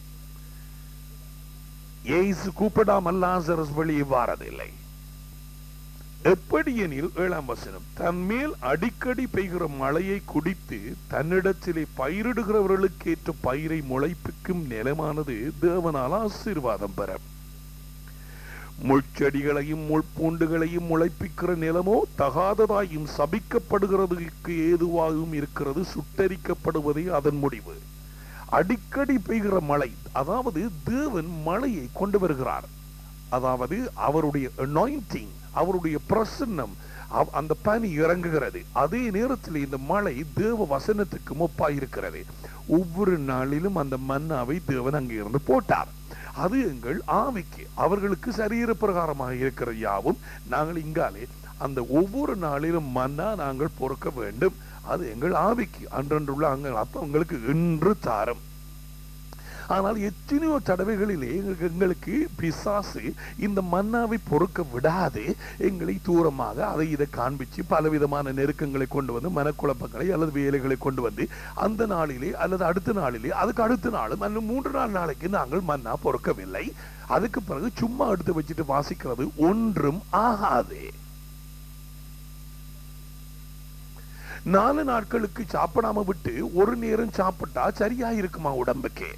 இயேசு கூப்பிடாமல் லாசரஸ் வெளியே வாரதில்லை. எப்படி எனில் 7ஆம் வசனம், தன் மேல் அடிக்கடி பெய்கிற மழையை குடித்து தன்னிடத்திலே பயிரிடுகிறவர்களுக்கு ஏற்ற பயிரை முளைப்பிக்கும் நிலமானது தேவனால் ஆசீர்வாதம் பெற, முள்செடிகளையும் முள்பூண்டுகளையும் முளைப்பிக்கிற நிலமோ தகாததாயும் சபிக்கப்படுகிறதுக்கு ஏதுவாகவும் இருக்கிறது, சுட்டரிக்கப்படுவதே அதன் முடிவு. அடிக்கடி பெய்கிற மழை, அதாவது தேவன் மழையை கொண்டு வருகிறார். அதாவது அவருடைய அனாயிண்டிங், அவருடைய பிரசன்னம், அந்த பனி இறங்குகிறது. அதே நேரத்தில் இந்த மழை தேவ வசனத்துக்கு ஒப்பாயிருக்கிறது. ஒவ்வொரு நாளிலும் அந்த மன்னாவை தேவன் அங்கே இருந்து போட்டார். அது எங்கள் ஆவிக்கு, அவர்களுக்கு சரீர பிரகாரமாக இருக்கிற யாவும் நாங்கள் இங்காலே அந்த ஒவ்வொரு நாளிலும் மன்னா நாங்கள் பொறுக்க வேண்டும். அது எங்கள் ஆவிக்கு அன்றன்றுள்ள அங்க அப்ப உங்களுக்கு இன்று தாரம். ஆனால் எத்தனையோ தடவைகளிலே எங்களுக்கு பிசாசு இந்த மன்னாவை பொறுக்க விடாது எங்களை தூரமாக அதை இதை காண்பிச்சு பலவிதமான நெருக்கங்களை கொண்டு வந்து, மனக்குழப்பங்களை அல்லது வேலைகளை கொண்டு வந்து அந்த நாளிலே அல்லது அடுத்த நாளிலே அதுக்கு அடுத்த நாளும் அல்லது 3 நாளைக்கு நாங்கள் மன்னா பொறுக்கவில்லை. அதுக்கு பிறகு சும்மா எடுத்து வச்சுட்டு வாசிக்கிறது ஒன்றும் ஆகாது. 4 நாட்களுக்கு சாப்பிடாம விட்டு ஒரு நேரம் சாப்பிட்டா சரியா இருக்குமா உடம்புக்கு?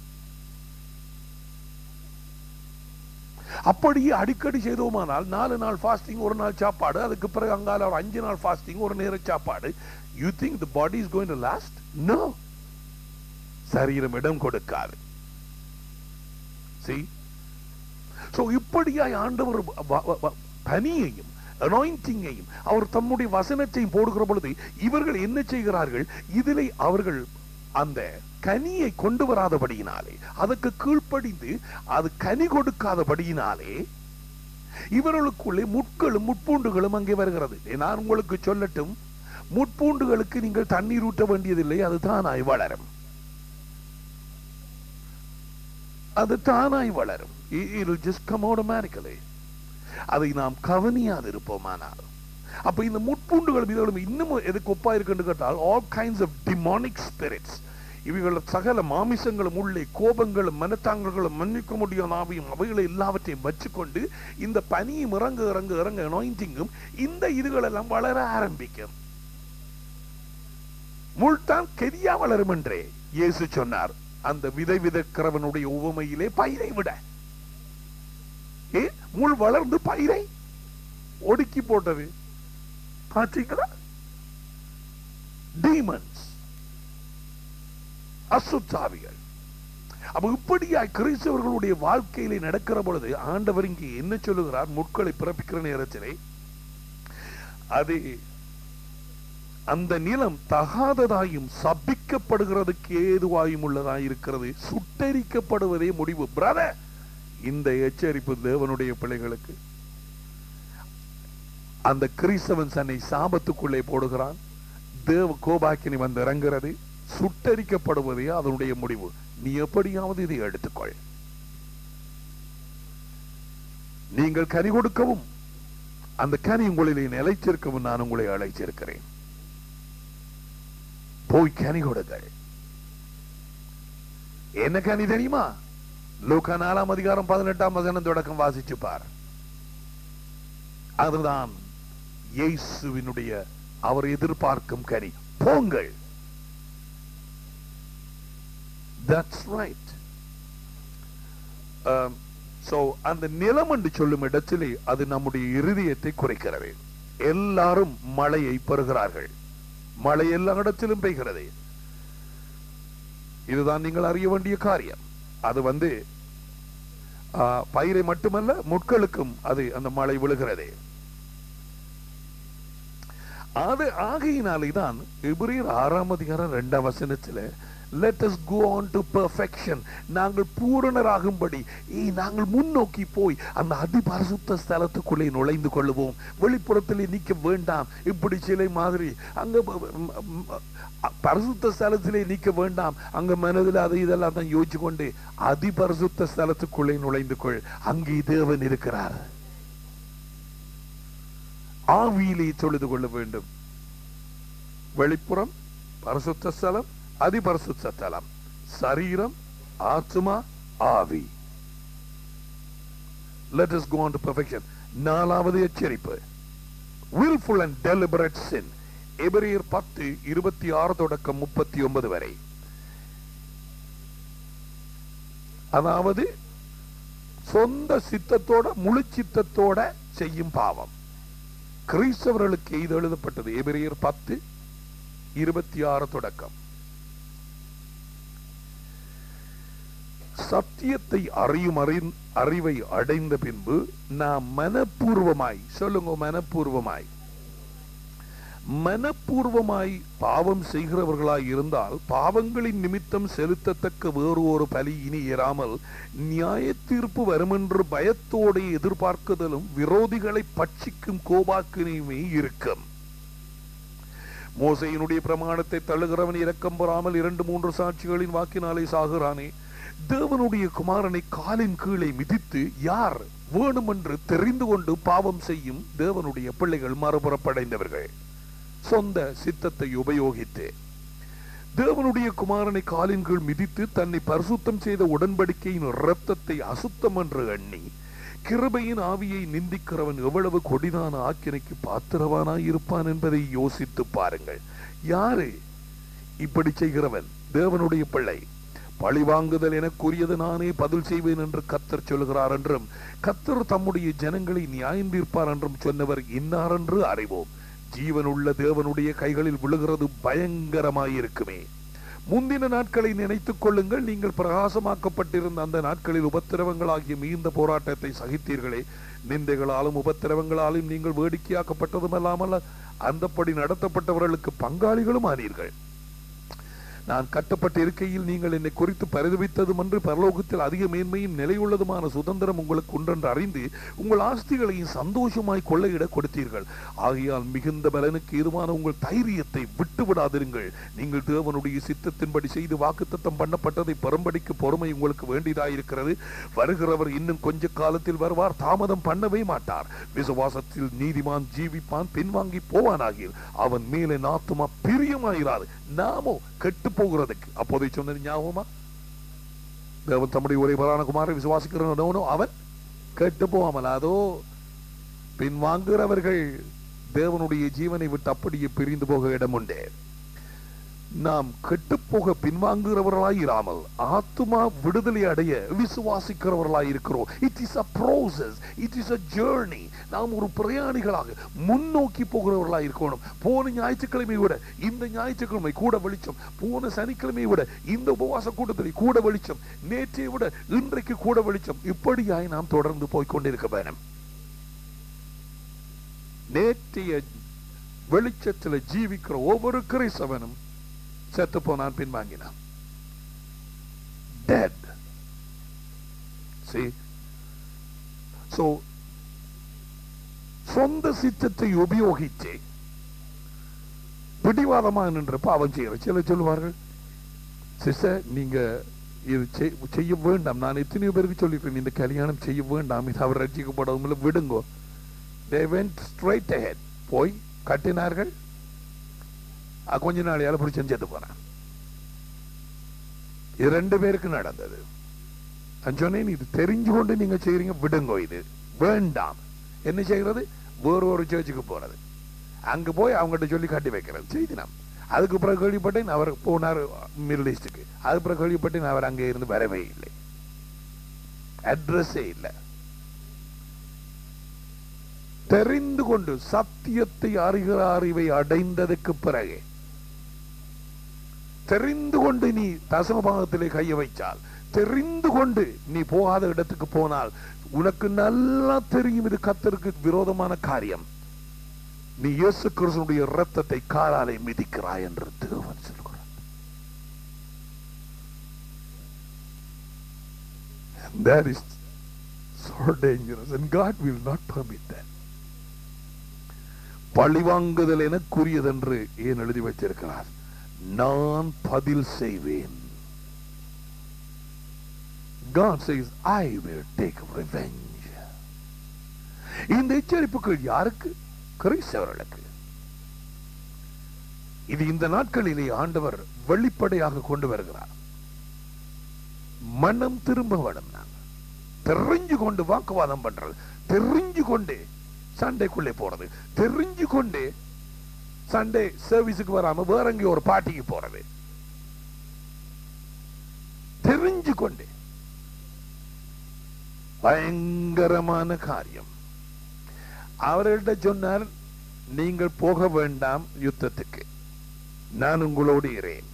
அப்படியே அடிக்கடி செய்தோமானால் 4 நாள் ஃபாஸ்டிங், ஒரு நாள் சாப்பாடு, அதுக்கு பிறகு அங்கால 5 நாள் ஃபாஸ்டிங், ஒரு நேரம் சாப்பாடு. You think the body is going to last? No. சரீரம் இடம் கொடுக்காது. See? So இப்படியாய் ஆண்டவர் பனியையும் அனாயிண்டிங்கையும் அவர் தம்முடைய வசனத்தையும் போடுகிற பொழுது இவர்கள் என்ன செய்கிறார்கள்? இதிலே அவர்கள் அந்த கனியை கொண்டு வராதபடியினாலே, அதுக்கு கீழ்ப்படிந்து அது கனி கொடுக்காதபடியினாலே இவர்களுக்குள்ளே முட்களும் முட்பூண்டுகளும் அங்கே வருகிறது. நான் உங்களுக்கு சொல்லட்டும், முட்பூண்டுகளுக்கு நீங்கள் தண்ணீர் ஊற்ற வேண்டியதில்லை, அது தானாய் வளரும். அது தானாய் வளரும். It will just come automatically. அதை நாம் கவனியாது இருப்போமானால், அப்ப இந்த முட்பூண்டுகளும் இதோடும் இன்னும் எதுக்கு ஒப்பா இருக்குன்னு கேட்டால், all kinds of demonic spirits, இவைகள் சகல மாமிசங்களும் உள்ளே கோபங்களும் மனத்தாங்கல்களும் மன்னிக்க முடியாத ஆவியும் அவைகளை எல்லாவற்றையும் வச்சுக்கொண்டு இந்த பனியும் இறங்க இறங்க இறங்க அனாயிண்டிங்கும் இந்த இதுகளெல்லாம் வளர ஆரம்பிக்கும். முள்தான் கெதியா வளரும் என்றே இயேசு சொன்னார். அந்த விதை விதைக்கிறவனுடைய உவமையிலே பயிரை விட முள் வளர்ந்து பயிரை ஒடுக்கி போட்டது பார்த்தீங்களா? டீமன்ஸ், அசுத்தாவிகள். அப்ப இப்படியாய் கிறிஸ்தவர்களுடைய வாழ்க்கையிலே நடக்கிற பொழுது ஆண்டவர் இங்கே என்ன சொல்லுகிறார்? முட்களை பிறப்பிக்கிற நேரத்திலே அது அந்த நிலம் தகாததாயும் சபிக்கப்படுகிறதுக்கு ஏதுவாயும் உள்ளதாய் இருக்கிறது, சுட்டரிக்கப்படுவதே முடிவு. பிரதர், இந்த எச்சரிப்பு தேவனுடைய பிள்ளைகளுக்கு. அந்த கிறிஸ்தவன் தன்னை சாபத்துக்குள்ளே போடுகிறான், தேவ கோபாக்கினி வந்து இறங்குறது, சுட்டரிக்கப்படுவதே அதனுடைய முடிவு. நீ எப்படியாவது இதை எடுத்துக்கொள். நீங்கள் கனி கொடுக்கவும் அந்த கனி உங்களிலே நிலைச்சிருக்கவும் நான் உங்களை அழைச்சிருக்கிறேன். போய் கனி கொடுங்கள். என்ன கனி தெரியுமா? லூக்கா 4 அதிகாரம் 18ஆம் வசனம் தொடக்கம் வாசிச்சு பார். அதுதான் இயேசுவினுடைய அவர் எதிர்பார்க்கும் கனி. போங்கள். That's right. So அந்த நிலம் என்று சொல்லும் இடத்திலே அது நம்முடைய இருதயத்தை குறைக்கிறது. எல்லாரும் மழையை பெறுகிறார்கள், மழை எல்லா இடத்திலும் பெய்கிறது. இதுதான் நீங்கள் அறிய வேண்டிய காரியம். அது வந்து பயிரை மட்டுமல்ல, முட்களுக்கும் அது அந்த மழை விழுகிறது. அது ஆகையினாலே தான் எபிரேயர் 6 அதிகாரம் 2ஆம் வசனத்தில் let us go on to perfection, நாங்கள் பூரணராகும்படி நாங்கள் முன்னோக்கி போய் அந்த அதிபரிசுத்த ஸ்தலத்துக்குள்ளே நுழைந்து கொள்ளுவோம். வெளிப்புறத்திலே நிற்க வேண்டாம். இப்படி சிலை மாதிரி அங்க பரிசுத்த ஸ்தலத்திலே நிற்க வேண்டாம். அங்க மனதில் அதை இதெல்லாம் தான் யோசிச்சு கொண்டு அதிபரிசுத்த ஸ்தலத்துக்குள்ளே நுழைந்து கொள். அங்கே தேவன் இருக்கிறார். ஆவியிலே தொழுது கொள்ள வேண்டும். வெளிப்புறம் பரிசுத்த ஸ்தலம், அதிபரிசுத்த ஸ்தலம், சரீரம், ஆத்மா, ஆவி. Let us go on to perfection. 4வது எச்சரிப்பு, willful and deliberate sin. எபிரேயர் 10:26 தொடக்கம் 39 வரை. அதாவது சொந்த சித்தத்தோட முழு சித்தத்தோட செய்யும் பாவம். கிறிஸ்தவர்களுக்கு இது எழுதப்பட்டது. எபிரேயர் 10:26 தொடக்கம். சத்தியத்தை அறியும் அறிவை அடைந்த பின்பு நாம் மனப்பூர்வமாய், சொல்லுங்க, மனப்பூர்வமாய் பாவம் செய்கிறவர்களாய் இருந்தால் பாவங்களின் நிமித்தம் செலுத்தத்தக்க வேறு ஒரு பலி இனி ஏறாமல் நியாய தீர்ப்பு வருமென்று பயத்தோடு எதிர்பார்க்குதலும் விரோதிகளை பட்சிக்கும் கோபாக்கினையுமே இருக்கும். மோசையினுடைய பிரமாணத்தை தள்ளுகிறவன் இரக்கம் பெறாமல் 2-3 சாட்சிகளின் வாக்கினாலே சாகிறானே. தேவனுடைய குமாரனை காலின் கீழே மிதித்து யார் வேணுமென்று தெரிந்து கொண்டு பாவம் செய்யும் தேவனுடைய பிள்ளைகள் மறுபுறப்படைந்தவர்கள். சொந்த சித்தத்தை உபயோகித்து தேவனுடைய குமாரனை காலின் கீழ் மிதித்து தன்னை பரிசுத்தம் செய்த உடன்படிக்கையின் இரத்தத்தை அசுத்தம் என்று எண்ணி கிருபையின் ஆவியை நிந்திக்கிறவன் எவ்வளவு கொடிதான ஆக்கினைக்கு பாத்திரவானாய் இருப்பான் என்பதை யோசித்து பாருங்கள். யாரு இப்படி செய்கிறவன்? தேவனுடைய பிள்ளை. பழிவாங்குதல் எனக்குரியது, நானே பதில் செய்வேன் என்று கர்த்தர் சொல்லுகிறார் என்றும் கர்த்தர் தம்முடைய ஜனங்களை நியாயம் தீர்ப்பார் என்றும் சொன்னவர் இன்னார் என்று அறிவோம். ஜீவனுள்ள தேவனுடைய கைகளில் விழுகிறது பயங்கரமாயிருக்குமே. முந்தின நாட்களை நினைத்துக் கொள்ளுங்கள். நீங்கள் பிரகாசமாக்கப்பட்டிருந்த அந்த நாட்களில் உபத்திரவங்களாகிய மீந்த போராட்டத்தை சகித்தீர்களே. நிந்தைகளாலும் உபத்திரவங்களாலும் நீங்கள் வேடிக்கையாக்கப்பட்டதும் அல்லாமல் அந்தப்படி நடத்தப்பட்டவர்களுக்கு பங்காளிகளும் ஆனீர்கள். நான் கட்டப்பட்ட இருக்கையில் நீங்கள் என்னை குறித்து பரிதபித்ததும் என்று பரலோகத்தில் அதிக மேன்மையும் நிலையுள்ளதுமான சுதந்திரம் உங்களுக்கு உண்டென்று அறிந்து உங்கள் ஆஸ்திகளையும் சந்தோஷமாய் கொள்ளையிட கொடுத்தீர்கள். ஆகையால் மிகுந்த பலனுக்கு ஏதுவான உங்கள் தைரியத்தை விட்டு விடாதிருங்கள். நீங்கள் தேவனுடைய சித்தத்தின்படி செய்து வாக்குத்தத்தம் பண்ணப்பட்டதை பெறும்படிக்கு பொறுமை உங்களுக்கு வேண்டியதாயிருக்கிறது. வருகிறவர் இன்னும் கொஞ்ச காலத்தில் வருவார், தாமதம் பண்ணவே மாட்டார். விசுவாசத்தில் நீதிமான் ஜீவிப்பான், பின்வாங்கி போவானாகில் அவன் மேலே ஆத்துமா பிரியமாயிராது. நாமோ கெட்டு போகிறதுக்கு. அப்போதை சொன்னது ஞாபகமா? தேவன் தம்முடைய ஒரே பரான குமாரை விசுவாசிக்கிறவனோ அவன் கெட்டு போவாமல். அதோ பின்வாங்குகிறவர்கள் தேவனுடைய ஜீவனை விட்டு அப்படியே பிரிந்து போக இடம் உண்டு. நாம் கெட்டுப்போக பின்வாங்குகிறவர்களாய் இராமல் ஆத்துமா விடுதலை அடைய விசுவாசிக்கிறவர்களாய் இருக்கிறோம். It is a process, it is a journey. நாம் ஒரு பிரயாணிகளாக முன்னோக்கி போகிறவர்களாய் இருக்கணும். போன ஞாயிற்றுக்கிழமை விட இந்த ஞாயிற்றுக்கிழமை கூட வெளிச்சம், போன சனிக்கிழமை விட இந்த உபவாச கூட்டத்தில் கூட வெளிச்சம், நேற்றை விட இன்றைக்கு கூட வெளிச்சம். இப்படியாய் நாம் தொடர்ந்து போய்கொண்டிருக்க வேணும். நேற்றைய வெளிச்சத்தில் ஜீவிக்கிற ஒவ்வொரு கிறிஸ்தவனும் செத்து போனான், பின்வாங்கினான். Dead. See? So, சொந்த சித்தத்தை உபயோகித்து பிடிவாதமாக நின்ற பாவம் செய்கிற சிலர் சொல்லுவார்கள், சிஸ்டர் நீங்க இது செய்ய வேண்டாம். நான் எத்தனையோ பேருக்கு சொல்லிருக்கேன், இந்த கல்யாணம் செய்ய வேண்டாம், இது அவர் ரட்சிக்கப்படவும் விடுங்கோ. They went straight ahead. போய் கட்டினார்கள். கொஞ்ச நாள் பிடி செஞ்சது போறான். இது 2 பேருக்கு நடந்தது. சொன்னேன், இது தெரிஞ்சு கொண்டு நீங்க செய்யறீங்க, விடுங்கோ, இது வேண்டாம். என்ன செய்யறது? வேறு ஒரு சர்ச்சுக்கு போறது, அங்க போய் அவங்ககிட்ட சொல்லி கட்டி வைக்கிறது செய்தினாம். அதுக்கு பிறகு கேள்விப்பட்டேன் அவர் போனார் மிடில் ஈஸ்டுக்கு. அதுக்கு பிறகு கேள்விப்பட்டேன் அவர் அங்கே இருந்து வரவே இல்லை, அட்ரஸே இல்லை. தெரிந்து கொண்டு சத்தியத்தை அறிகிற அறிவை அடைந்ததுக்கு பிறகு தெரிந்து கொண்டு நீ தசமபாகத்திலே கைய வைச்சால், தெரிந்து கொண்டு நீ போகாத இடத்துக்கு போனால், உனக்கு நல்லா தெரியும் இது கர்த்தருக்கு விரோதமான காரியம். நீ இயேசு கிறிஸ்துவினுடைய இரத்தத்தை காலாலே மிதிக்கிறாய் என்று தேவன் சொல்கிறார். And that is so dangerous and God will not permit that. பழிவாங்குதல் எனக்குரியதென்று ஏன் எழுதி வச்சிருக்கிறார்? நான் பதில் செய்வேன். God says, I will take revenge. இந்த எச்சரிப்புகள் யாருக்கு? கிறிஸ்தவர்களுக்கு. இது இந்த நாட்களிலே ஆண்டவர் வெளிப்படையாக கொண்டு வருகிறார். மனம் திரும்ப வேணும். நாங்கள் தெரிஞ்சு கொண்டு வாக்குவாதம் பண்றது, தெரிஞ்சு கொண்டு சண்டைக்குள்ளே போறது, தெரிஞ்சு கொண்டு சண்டே சர்வீஸுக்கு வராம வேற எங்கே ஒரு பார்ட்டிக்கு போறது, தெரிஞ்சு கொண்டு பயங்கரமான காரியம். அவர்கள்ட்ட சொன்னார், நீங்கள் போக வேண்டாம் யுத்தத்துக்கு, நான் உங்களோடு இரேன்.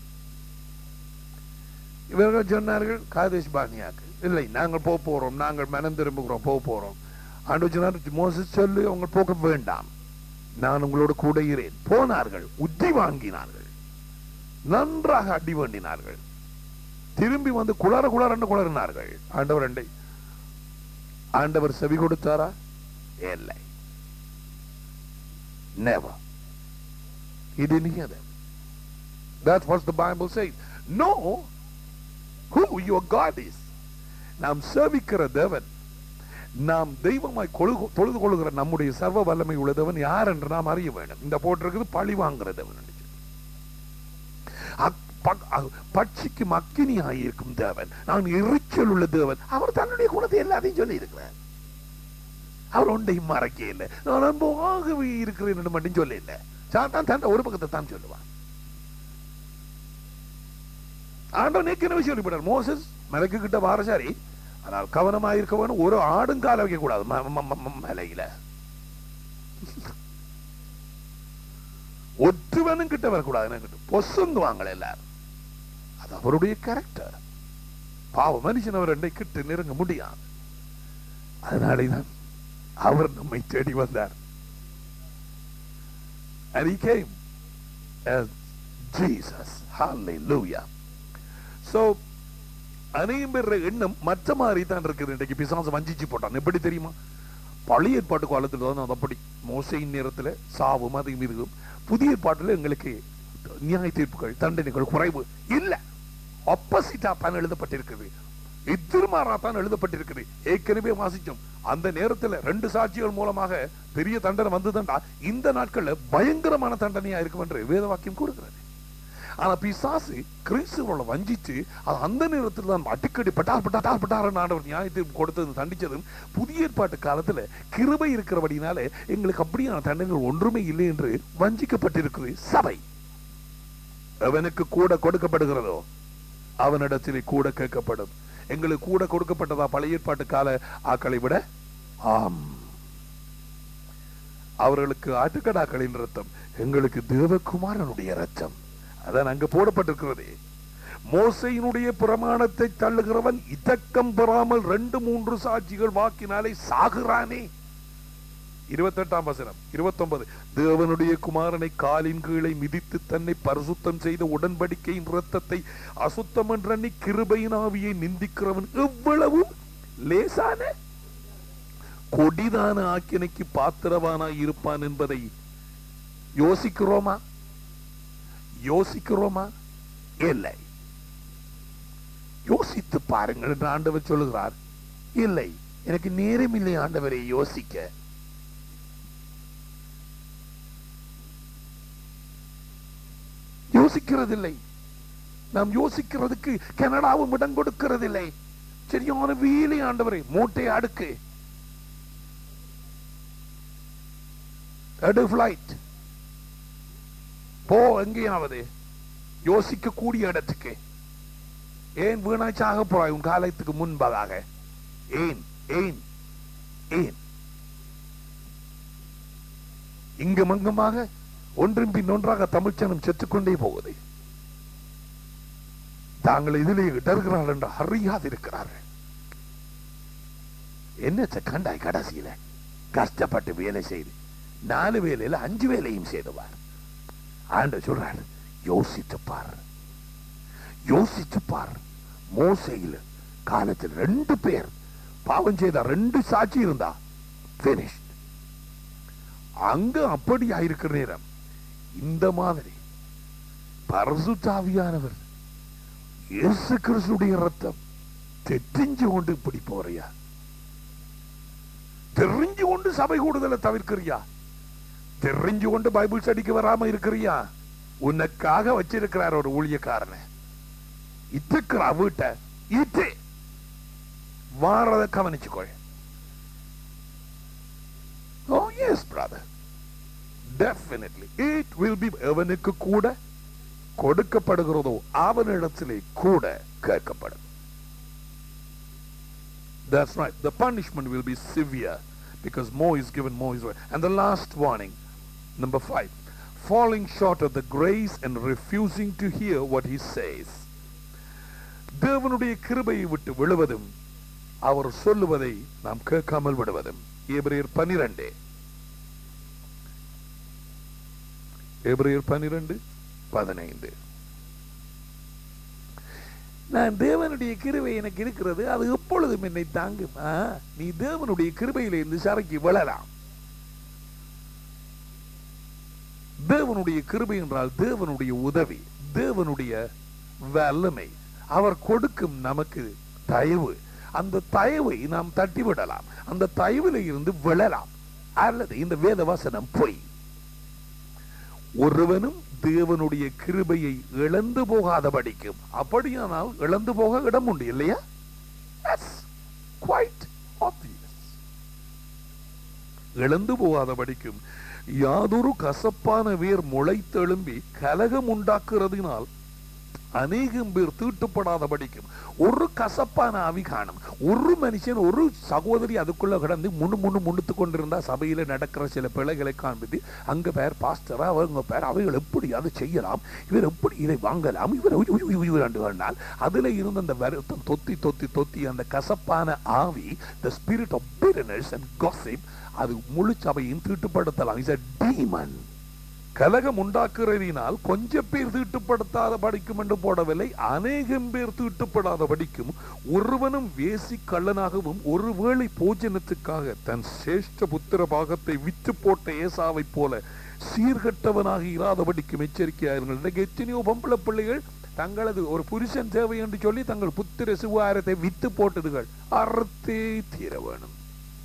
இவர்கள் சொன்னார்கள் காதேஷ் பானியாக்கு, இல்லை நாங்கள் போறோம், நாங்கள் மனம் திரும்புகிறோம், போறோம். ஆண்டவர் சொன்னார், மோசஸ் சொல்லு அவங்க போக வேண்டாம், நான் உங்களோடு கூட இரேன். போனார்கள், உத்தி வாங்கினார்கள், நன்றாக அடி வேண்டினார்கள், திரும்பி வந்து குளறினார்கள். ஆண்டவர் செவி கொடுத்தாரா? இல்லை. Never. He didn't hear them. That's what the Bible says. Know who your God is. நாம் சேவிக்கிற தேவன், நாம் தெய்வமாய் தொழுது கொள்ளுகிற நம்முடைய சர்வ வல்லமை உள்ள தேவன் யார் என்று நாம் அறிய வேண்டும். இந்த போட்டிருக்குது பழி வாங்குற தேவன், பட்சிக்கு அக்கினியாய் இருக்கும் தேவன், நான் எரிச்சல் உள்ள தேவன். அவர் தன்னுடைய குணத்தை எல்லாத்தையும் சொல்லி இருக்கிறார். அவர் ஒன்றையும் மறைக்க இல்லை. நான் அன்பாகவே இருக்கிறேன் என்று மட்டும் சொல்ல இல்லை. சாத்தான் தன் ஒரு பக்கத்தை தான் சொல்லுவான். ஆண்டவன் ஏற்கனவே சொல்லிவிட்டார், மோசஸ் மலைக்கு கிட்ட வாரசாரி, ஆனால் கவனமாக வேணும், ஒரு ஆடும் கால வைக்க கூடாது மலையில, ஒற்றுவனும் கிட்ட வரக்கூடாது, பொசுங்குவாங்க எல்லாரும். அது அவருடைய கேரக்டர். பாவ மனுஷன் அவர் ரெண்டை கிட்ட நெருங்க முடியாது. அதனாலேதான் அவர் நம்மை தேடி வந்தார். And he came as Jesus. Hallelujah. So அநேகம் பேர் எண்ணம் மற்ற மாதிரி தான் இருக்குது. இன்றைக்கு பிசாசு வஞ்சிச்சு போட்டான். எப்படி தெரியுமா? பழைய ஏற்பாட்டு காலத்தில் தான் அது அப்படி, மோசையின் நேரத்தில் சாவும் அதையும் இருக்கும். புதிய ஏற்பாட்டில் எங்களுக்கு நியாய தீர்ப்புகள் தண்டனைகள் குறைவு இல்லை, ஆப்போசிட்டா தான் எழுதப்பட்டிருக்குது, எதிர்மாறா தான் எழுதப்பட்டிருக்குது. ஏற்கனவே வாசிச்சோம். அந்த நேரத்தில் 2 சாட்சிகள் மூலமாக பெரிய தண்டனை வந்ததுண்டா இந்த நாட்கள்ல பயங்கரமான தண்டனையா இருக்கும் என்று வேத வாக்கியம் கூறுகிறது. ஆனா பிசாசு கிறிஸ்துவோட வஞ்சிச்சு அந்த நேரத்தில் தான் அடிக்கடி பட்டார் ஆண்டவர் நியாயத்தை கொடுத்தது தண்டிச்சதும் புதிய ஏற்பாட்டு காலத்துல கிருபை இருக்கிறபடினால எங்களுக்கு அப்படியான தண்டனைகள் ஒன்றுமே இல்லை என்று வஞ்சிக்கப்பட்டிருக்குது சபை. அவனுக்கு கூட கொடுக்கப்படுகிறதோ அவனிடத்திலே கூட கேட்கப்படும். எங்களுக்கு கூட கொடுக்கப்பட்டதா பழைய ஏற்பாட்டு கால ஆக்களை விட? ஆம். அவர்களுக்கு ஆட்டுக்கடாக்களின் ரத்தம், எங்களுக்கு தேவகுமாரனுடைய ரத்தம். அதான் அங்க போடப்பட்டிருக்கிறது. மோசையினுடைய பிரமாணத்தை தள்ளுகிறவன் இதக்கம் பெறாமல் 2-3 சாட்சிகள் வாக்கினாலே சாகுறானே. 28ஆம் வசனம் 29, தேவனுடைய குமாரனை காலின் கீழே மிதித்து தன்னை பரிசுத்தம் செய்த உடன்படிக்கையின் இரத்தத்தை அசுத்தம் என்றி கிருபையின் ஆவியை நிந்திக்கிறவன் எவ்வளவு லேசான கொடிதான ஆக்கினைக்கு பாத்திரவானாய் இருப்பான் என்பதை யோசிக்கிறோமா? இல்லை. யோசித்து பாருங்கள் என்று ஆண்டவர் சொல்லுகிறார். இல்லை, எனக்கு நேரம் இல்லை ஆண்டவரை யோசிக்க. யோசிக்கிறதில்லை. நாம் யோசிக்கிறதுக்கு கனடாவும் இடம் கொடுக்கிறதில்லை. சரியான வேலை ஆண்டவரை, மூட்டை அடுக்கு, ஃபிளைட் போ, எங்கேயாவது யோசிக்க கூடிய இடத்துக்கு. ஏன் வீணாச்சாக போறாய் உன் காலத்துக்கு முன்பதாக? ஏன் ஏன் ஏன் இங்கும் அங்குமாக ஒன்றின் பின் ஒன்றாக தமிழ்ச்சனம் செத்துக்கொண்டே போகுது. தாங்கள் இதிலே இடர்கிறார்கள் என்று அறியாது இருக்கிறார்கள். என்னத்தை கண்டாய்? கடைசியில கஷ்டப்பட்டு வேலை செய்து 4 வேலையில 5 வேலையும் செய்துவார். ஆண்டவர் சொல்றார், யோசித்து பார். மோசேயில காலத்தில் 2 பேர் பாவம் செய்த 2 சாட்சி இருந்தா finished. அங்க அப்படி ஆயிருக்கிற நேரம் இந்த மாதிரி பரிசுத்த ஆவியானவர் இயேசு கிறிஸ்துடைய ரத்தம் தெரிஞ்சு கொண்டு இப்படி போறியா? தெரிஞ்சு கொண்டு சபை கூடுதலை தவிர்க்கிறியா? தெரிஞ்சு கொண்டு பைபிள் ஸ்டடிக்கு வராம இருக்கிறியா? உனக்காக வச்சிருக்கிறார் ஒரு ஊழியக்காரனை. இத்துக்கிற வீட்டை இட்டு வாரத கவனிச்சுக்கொள். Oh yes brother, definitely it will be. அவனுக்கு கூட கொடுக்கப்படுகிறதோ அவனிடத்திலே கூட கேட்கப்படும். That's right, the punishment will be severe because more is given, more is. And the last warning, number 5, falling short of the grace and refusing to hear what he says. தேவனுடைய கிருபையை விட்டு விழுவதும் அவர் சொல்லுவதை நாம் கேட்காமல் விடுவதும். எபிரேயர் 12:15. நான் தேவனுடைய கிருபை எனக்கு இருக்கிறது, அது எப்பொழுதும் என்னை தாங்கும். நீ தேவனுடைய கிருபையிலிருந்து சரக்கி விழலாம். தேவனுடைய கிருபை என்றால் தேவனுடைய உதவி, தேவனுடைய வல்லமை, அவர் கொடுக்கும் நமக்கு தயவு. அந்த தயவை நாம் தட்டிவிடலாம், அந்த தயவில இருந்து விழலாம். அல்லது இந்த வேதவசனம் பொய். ஒருவனும் தேவனுடைய கிருபையை இழந்து போகாதபடிக்கும். அப்படியானால் இழந்து போக இடம் உண்டு இல்லையா? quite obvious. இழந்து போகாதபடிக்கும் யாதொரு கசப்பான வேர் முளைத்தெழும்பி கலகம் உண்டாக்குறதினால் அநேகம் பேர் தீட்டுப்படாதபடிக்கும். ஒரு கசப்பான ஆவி காணும். ஒரு மனுஷன், ஒரு சகோதரி அதுக்குள்ள கிடந்து முன்னுத்து கொண்டிருந்தா சபையில நடக்கிற சில பிழைகளை காண்பித்து அங்க பேர் பாஸ்டரா, அவங்க பேர் அவைகள் எப்படி அதை செய்யலாம், இவர் எப்படி இதை வாங்கலாம், இவர் அதுல இருந்து அந்த வருத்தம் தொத்தி தொத்தி தொத்தி அந்த கசப்பான ஆவி, the spirit of bitterness and gossip, அது முழு சபையும் தீட்டுப்படுத்தலாம். Is a demon. கலகம் உண்டாக்குறதினால் கொஞ்சம் பேர் தீட்டுப்படுத்தாத படிக்கும் என்று போடவில்லை, அநேகம் பேர் தீட்டுப்படாத படிக்கும். ஒருவனும் வேசி கள்ளனாகவும் ஒருவேளை போஜனத்துக்காக தன் சிரேஷ்ட புத்திர பாகத்தை விற்று போட்ட ஏசாவை போல சீர்கட்டவனாக இராதபடிக்கும் எச்சரிக்கையாயிருங்கள். இன்றைக்கு எத்தனையோ பொம்பளை பிள்ளைகள் தங்களது ஒரு புருஷன் தேவை என்று சொல்லி தங்கள் புத்திர சுகாரத்தை வித்து போட்டதுகள் அறுத்தே தீர வேணும்.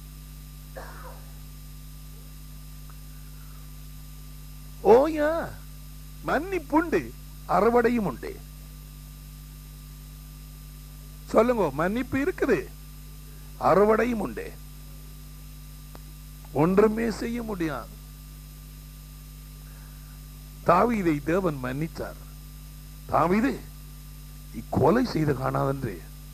ஓயா, மன்னிப்புண்டு, அறுவடையும் உண்டு. சொல்லுங்க, மன்னிப்பு இருக்குது, அறுவடையும் உண்டு. ஒன்றுமே செய்ய முடியாது. தாவீதை தேவன் மன்னித்தார். தாவீது கொலை செய்த காணாதென்று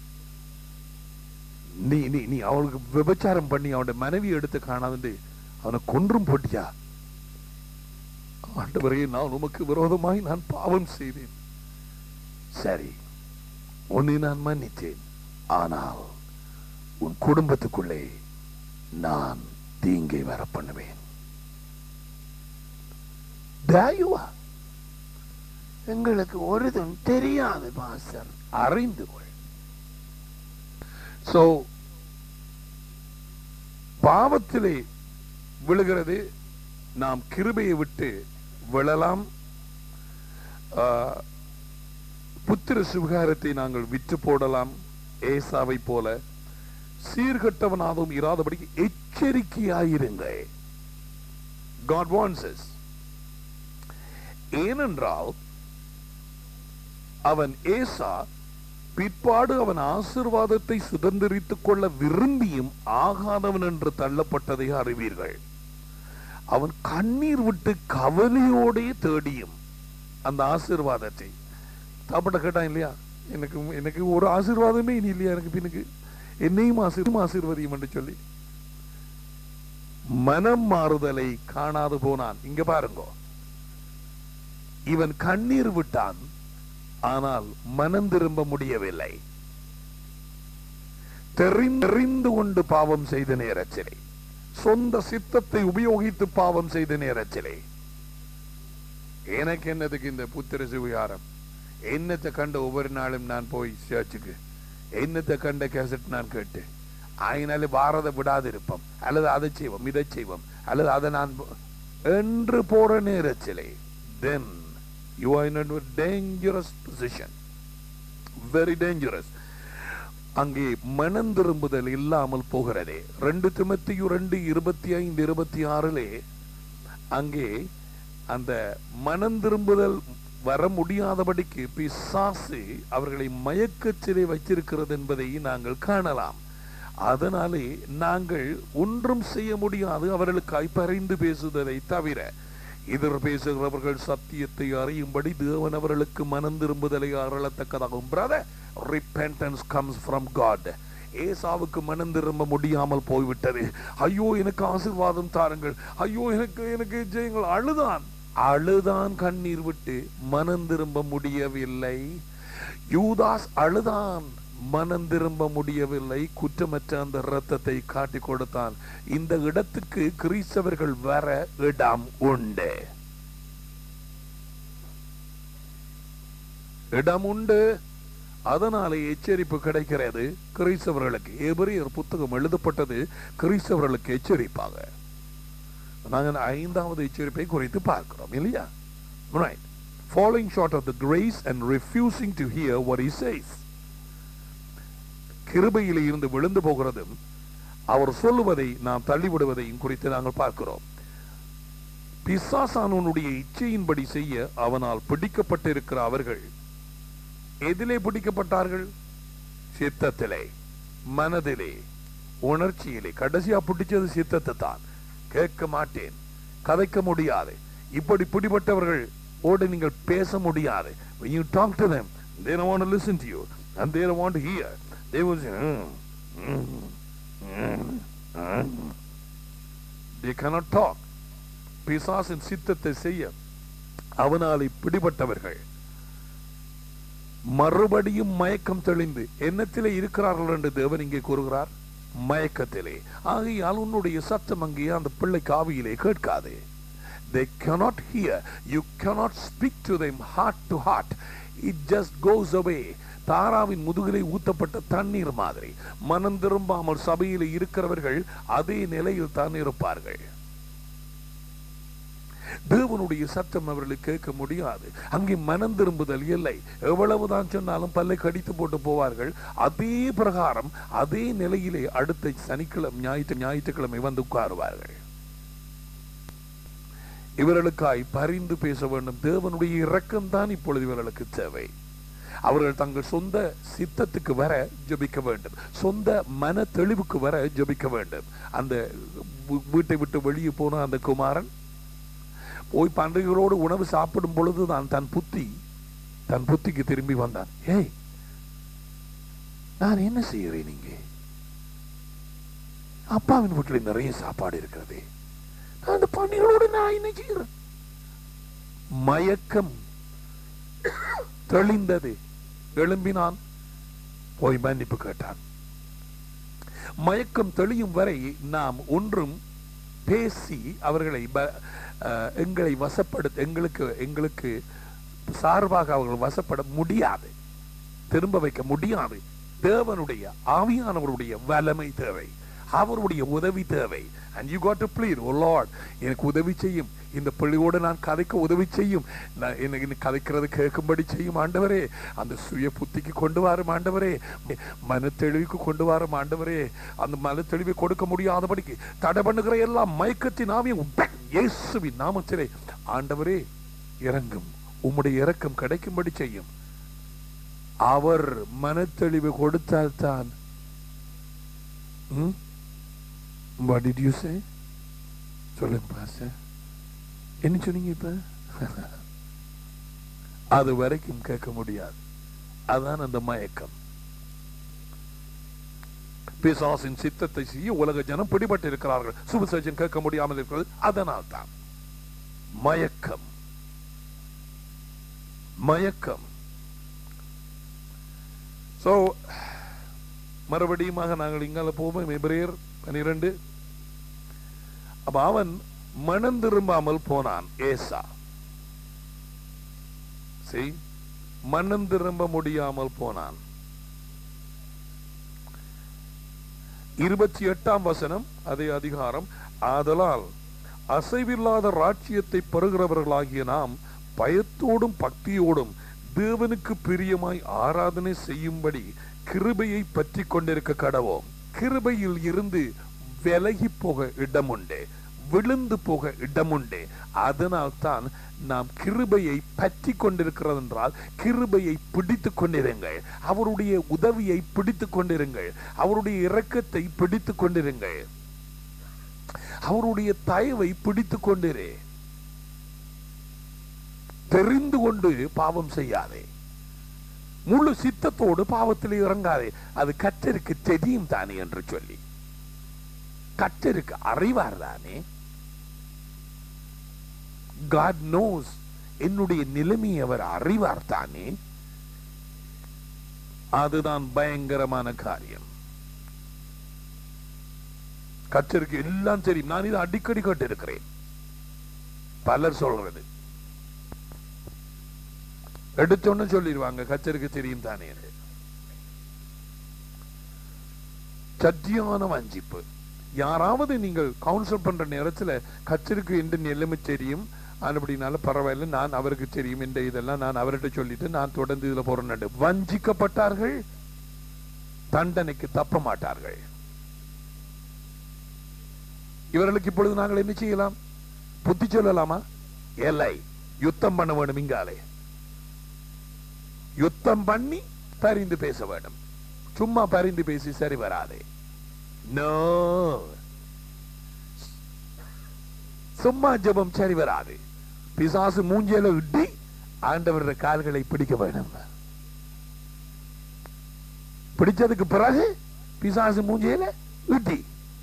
நீ நீ நீ அவளுக்கு விபச்சாரம் பண்ணி அவனுடைய மனைவி எடுத்து காணாதென்று அவனை கொன்றும் போட்டியா? ஆண்டவரே, நான் உமக்கு விரோதமாய் நான் பாவம் செய்தேன். சரி, உன்னை நான் மன்னித்தேன். ஆனால் உன் குடும்பத்துக்குள்ளே நான் தீங்கை வர பண்ணுவேன். எங்களுக்கு ஒருதும் தெரியாது பாஸ்டர், அறிந்து கொள். சோ பாவத்திலே விழுகிறது. நாம் கிருபையை விட்டு விழலாம். புத்திர சுகாரத்தை நாங்கள் விற்று போடலாம். ஏசாவை போல சீர்கட்டவனாகவும் இராதபடிக்கு எச்சரிக்கையாயிருங்க. God wants us. ஏனென்றால் அவன் ஏசா பிற்பாடு அவன் ஆசீர்வாதத்தை சுதந்திரித்துக் கொள்ள விரும்பியும் ஆகாதவன் என்று தள்ளப்பட்டதை அறிவீர்கள். அவன் கண்ணீர் விட்டு கவலையோடே தேடியும் அந்த ஆசீர்வாதத்தை சாப்பிட்ட கேட்டான் இல்லையா, எனக்கு எனக்கு ஒரு ஆசீர்வாதமே இனி இல்லையா, எனக்கு பின்னுக்கு என்னையும் ஆசீர்வதியும் என்று சொல்லி மனம் மாறுதலை காணாது போனான். இங்க பாருங்க, இவன் கண்ணீர் விட்டான், ஆனால் மனம் திரும்ப முடியவில்லை. தெரிந்து கொண்டு பாவம் செய்த நேரத்திலே, சொந்த சித்தத்தை உபயோகித்து பாவம் செய்த நேரத்திலே, எனக்கு என்னதுக்கு இந்த புத்திர சுவிகாரம், என்னத்தை கண்ட ஒவ்வொரு நாளும் நான் போய் சர்ச்சுக்கு, என்னத்தை கண்ட கேசட் நான் கேட்டு அதனால பாரத விடாது இருப்போம், அல்லது அதை செய்வோம் இதை செய்வோம், அல்லது அதை நான் என்று போற நேரத்திலே, then you are in a dangerous position, very dangerous. அங்கே மனம் திரும்புதல் இல்லாமல் போகிறதே. 2 திமோத்தேயு 2:25-26 அங்கே அந்த மனம் திரும்புதல் வர முடியாதபடிக்கு பிசாசு அவர்களை மயக்கச்சிலை வச்சிருக்கிறது என்பதை நாங்கள் காணலாம். அதனாலே நாங்கள் ஒன்றும் செய்ய முடியாது அவர்களுக்காய் பரிந்து பேசுவதை தவிர. எதிர் பேசுகிறவர்கள் சத்தியத்தை அறியும்படி தேவன் அவர்களுக்கு மனம் திரும்புதலை அருளத்தக்கதாகும். Brother, repentance comes from God. ஏசாவுக்கு மனம் திரும்ப முடியாமல் போய்விட்டது. ஐயோ, எனக்கு ஆசீர்வாதம் தாருங்கள், ஐயோ எனக்கு ஜெயங்கள். அழுதான் கண்ணீர் விட்டு, மனம் திரும்ப முடியவில்லை. யூதாஸ் அழுதான், மனம் திரும்ப முடியவில்லை. குற்றமற்ற அந்த இரத்தத்தை காட்டி கொடுத்தான். இந்த இடத்துக்கு கிறிஸ்தவர்கள் வர இடம் உண்டு, இடம் உண்டு. அதனாலே எச்சரிப்பு கிடைக்கிறது கிறிஸ்தவர்களுக்கு. எபிரேயர் புத்தகம் எழுதப்பட்டது கிறிஸ்தவர்களுக்கு எச்சரிப்பாக. நாங்கள் 5வது எச்சரிப்பை குறித்து பார்க்கிறோம் இல்லையா? Right. Falling short of the grace and refusing to hear what he says. கிருபையிலே இருந்து விழுந்து போகிறதும் அவர் சொல்லுவதை நாம் தள்ளிவிடுவதையும் குறித்து நாங்கள் பார்க்கிறோம். பிசாசானுடைய இச்சையின்படி செய்ய அவனால் பிடிக்கப்பட்டிருக்கிற அவர்கள் எதிலே பிடிக்கப்பட்டார்கள்? சித்தத்திலே, மனதிலே, உணர்ச்சியிலே. கடைசியா பிடிச்சது சித்தத்தை தான். கேட்க மாட்டேன், கதைக்க முடியாது, இப்படி பிடிப்பட்டவர்கள் ஓட நீங்கள் பேச முடியாது. When you talk to them, they don't want to listen to you and they don't want to hear. They will say, they cannot talk. பிசாசின் சித்தத்தை செய்ய அவனாலே பிடிபட்டவர்கள் மறுபடியும் மயக்கம் தெளிந்து என்னத்திலே இருக்கிறார்கள் என்று தேவன் இங்கே கூறுகிறார், மயக்கத்திலே. ஆகையால் உன்னுடைய சத்தம் அங்கே அந்த பிள்ளை காவியிலே கேட்காது. They cannot hear. You cannot speak to them heart to heart. It just goes away. தாராவின் முதுகிலே ஊத்தப்பட்ட தண்ணீர் மாதிரி மனம் திரும்பாமல் சபையில் இருக்கிறவர்கள் அதே நிலையில் தான் இருப்பார்கள். தேவனுடைய சத்தம் அவர்களுக்கு கேட்க முடியாது. அங்கே மனம் திரும்புதல் இல்லை. எவ்வளவுதான் சொன்னாலும் பல்லை கடித்து போட்டு போவார்கள். அதே பிரகாரம் அதே நிலையிலே அடுத்த சனிக்கிழமை ஞாயிற்றுக்கிழமை வந்து உட்காருவார்கள். இவர்களுக்காய் பரிந்து பேச வேண்டும். தேவனுடைய இரக்கம் தான் இப்பொழுது இவர்களுக்கு தேவை. அவர்கள் தங்கள் சொந்த சித்தத்துக்கு வர ஜெபிக்க வேண்டும். சொந்த மன தெளிவுக்கு வர ஜெபிக்க வேண்டும். அந்த வீட்டை விட்டு வெளியே போன அந்த குமாரன் போய் பன்றிகளோடு உணவு சாப்பிடும் பொழுது தான் தன் புத்திக்கு திரும்பி வந்தான். ஏய், நான் என்ன செய்யறேன்? நீங்க அப்பாவின் வீட்டில் நிறைய சாப்பாடு இருக்கிறதே, அந்த பன்றிகளோடு நான் என்ன செய்யறேன்? மயக்கம் தெளிந்தது. எழும்பினான், போய் மன்னிப்பு கேட்டான். மயக்கம் தெளியும் வரை நாம் ஒன்றும் பேசி அவர்களை எங்களை வசப்படுத்த எங்களுக்கு சார்பாக அவர்கள் வசப்பட முடியாது, திரும்ப வைக்க முடியாது. தேவனுடைய ஆவியானவருடைய வல்லமை தேவை, அவருடைய உதவி தேவை. And you got to plead, oh Lord, எனக்கு உதவி செய்யும், இந்த பிள்ளையோடு நான் கதைக்க உதவி செய்யும், எனக்கு கதைக்கிறது கேட்கும்படி செய்யும் ஆண்டவரே, அந்த சுய புத்திக்கு கொண்டு வரும் ஆண்டவரே, மனத்தெளிவுக்கு கொண்டு வரும் ஆண்டவரே, அந்த மனத்தெளிவை கொடுக்க முடியாதபடிக்கு தடை பண்ணுகிற எல்லாம் மயக்கத்தின் ஆவியும் இயேசுவின் நாமத்திலே ஆண்டவரே இறங்கும், உம்முடைய இரக்கம் கிடைக்கும்படி செய்யும். அவர் மனத்தெளிவு கொடுத்தால்தான். What did you say? சொல்லுங்க பாஸ்டர், என்ன சொன்னீங்க? இப்ப அது வரைக்கும் கேட்க முடியாது. அதான் அந்த மயக்கம். பிசாசின் சித்தத்தை செய்ய உலக ஜனம் பிடிபட்டு இருக்கிறார்கள். சுவிசேஷம் கேட்க முடியாமல் இருக்கிறது அதனால் தான். மயக்கம். சோ மறுபடியும் நாங்கள் இங்கால போவோம். எபிரேயர் 12. அப்ப அவன் மனம் திரும்பாமல் போனான். ஏசா மனம் திரும்ப முடியாமல் போனான். 28ஆம் வசனம் அதே அதிகாரம். ஆதலால் அசைவில்லாத ராஜ்யத்தை பெறுகிறவர்களாகிய நாம் பயத்தோடும் பக்தியோடும் தேவனுக்கு பிரியமாய் ஆராதனை செய்யும்படி கிருபையை பற்றி கொண்டிருக்க கடவோம். கிருபையில் இருந்து விலகி போக இடமுண்டு, விழுந்து போக இடமுண்டு. அதனால் தான் நாம் கிருபையை பற்றி கொண்டிருக்கிறது என்றால் கிருபையை பிடித்துக் கொண்டிருங்கள், அவருடைய உதவியை பிடித்துக் கொண்டிருங்கள், அவருடைய இரக்கத்தை பிடித்துக் கொண்டிருங்கள், அவருடைய தயவை பிடித்துக் கொண்டிரு. தெரிந்து கொண்டு பாவம் செய்யாதே, முழு சித்தத்தோடு பாவத்தில் இறங்காதே. அது கர்த்தருக்கு தெரியும் தானே என்று சொல்லி, கர்த்தருக்கு அறிவார் தானே. God knows, என்னுடைய நிலைமையை அவர் அறிவார் தானே. அதுதான் பயங்கரமான காரியம். கர்த்தருக்கு எல்லாம் தெரியும். நான் இதை அடிக்கடி கேட்டிருக்கிறேன். பலர் சொல்றது எடுத்தோன்னு சொல்லிடுவாங்க, கர்த்தருக்கு தெரியும் தானே. சத்தியான வஞ்சிப்பு. யாராவது நீங்கள் கவுன்சில் பண்ற நேரத்தில் கர்த்தருக்கு என்று நிலைமை தெரியும், அப்படினால பரவாயில்ல, நான் அவருக்கு தெரியும் என்ற இதெல்லாம் நான் அவர்கிட்ட சொல்லிட்டு நான் தொடர்ந்து இதுல போறேன். வஞ்சிக்கப்பட்டார்கள், தண்டனைக்கு தப்ப மாட்டார்கள். இவர்களுக்கு இப்பொழுது நாங்கள் என்ன செய்யலாம்? புத்தி சொல்லலாமா? இல்லை, யுத்தம் பண்ண வேண்டும். இங்காலே யுத்தம் பண்ணி பரிந்து பேச வேண்டும். சும்மா பரிந்து பேசி சரி வராதே. நோ, சும்மா ஜெபம் சரி வராது. பிசாசு மூஞ்சியில இடி ஆண்டவருடைய கால்களை பிடிக்க வேண்டும். பிடிச்சதுக்கு பிறகு பிசாசு மூஞ்சியில இடி.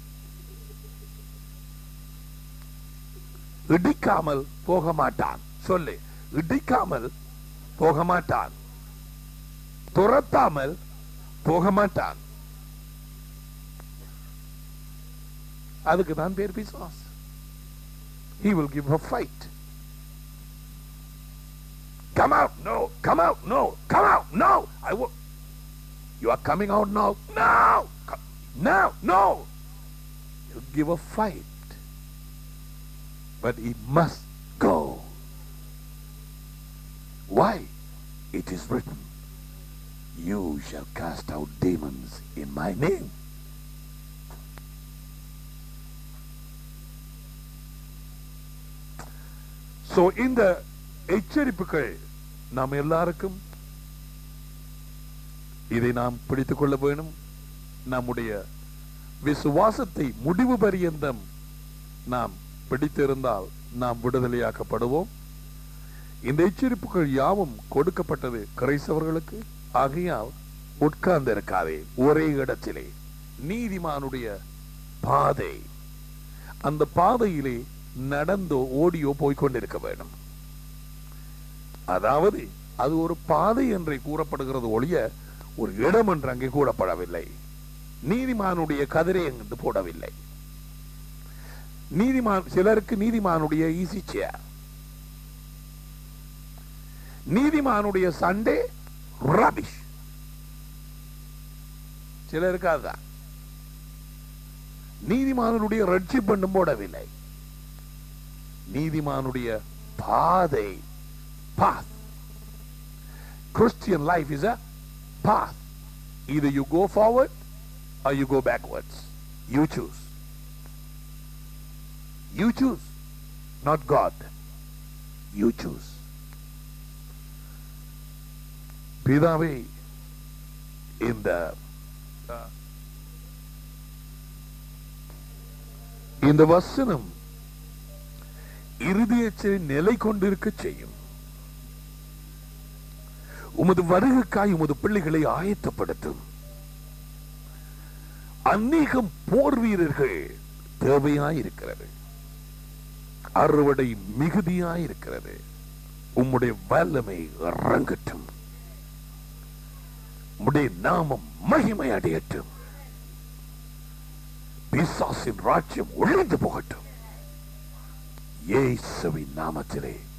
இடிக்காமல் போக மாட்டான். சொல்லு, இடிக்காமல் போக மாட்டான், துரத்தாமல் போக மாட்டான். அதுக்கு தான் பேர் பிசாசு. he will give a fight. Come out, no, come out, no, come out, no. I will. You are coming out now. No, now, no. He'll give a fight, but he must go. Why? It is written, you shall cast out demons in my name. So இந்த எச்சரிப்புகள் நாம் எல்லாருக்கும் இதை நாம் பிடித்துக் கொள்ள வேணும். நம்முடைய விசுவாசத்தை முடிவு பரியந்தம் நாம் பிடித்திருந்தால் நாம் விடுதலையாக்கப்படுவோம். இந்த எச்சரிப்புகள் யாவும் கொடுக்கப்பட்டது கிறிஸ்தவர்களுக்கு. ஆகையால் உட்கார்ந்து இருக்காதே ஒரே இடத்திலே. நீதிமானுடைய பாதை, அந்த பாதையிலே நடந்தோ ஓடியோ போய்கொண்டிருக்க வேண்டும். அதாவது அது ஒரு பாதை என்றே கூறப்படுகிறது ஒழிய ஒரு இடம் என்று அங்கே கூறப்படவில்லை. நீதிமானுடைய கதிரை என்று போடவில்லை. நீதிமான், சிலருக்கு நீதிமானுடைய ஈஸி சேர், நீதிமானுடைய சண்டே ரபிஷ், சிலருக்கு அதுதான். நீதிமானுடைய ரட்சிப் பண்ணும் போடவில்லை. நீதிமானுடைய பாதை, path. Christian life is a path. Either you go forward or you go backwards. You choose. You choose, not God. You choose. பிதாவே, இந்த வசனம் இருதயத்தை நிலை கொண்டிருக்க செய்யும். உமது வருகைக்காய் உமது பிள்ளைகளை ஆயத்தப்படுத்தும். அநேகம் போர் வீரர்கள் தேவையாயிருக்கிறது. அறுவடை மிகுதியாயிருக்கிறது. உம்முடைய வல்லமை இறங்கட்டும். உம்முடைய நாமம் மகிமை அடையட்டும். பிசாசின் ராஜ்யம் ஒழிந்து போகட்டும். இயேசுவின் நாமத்திலே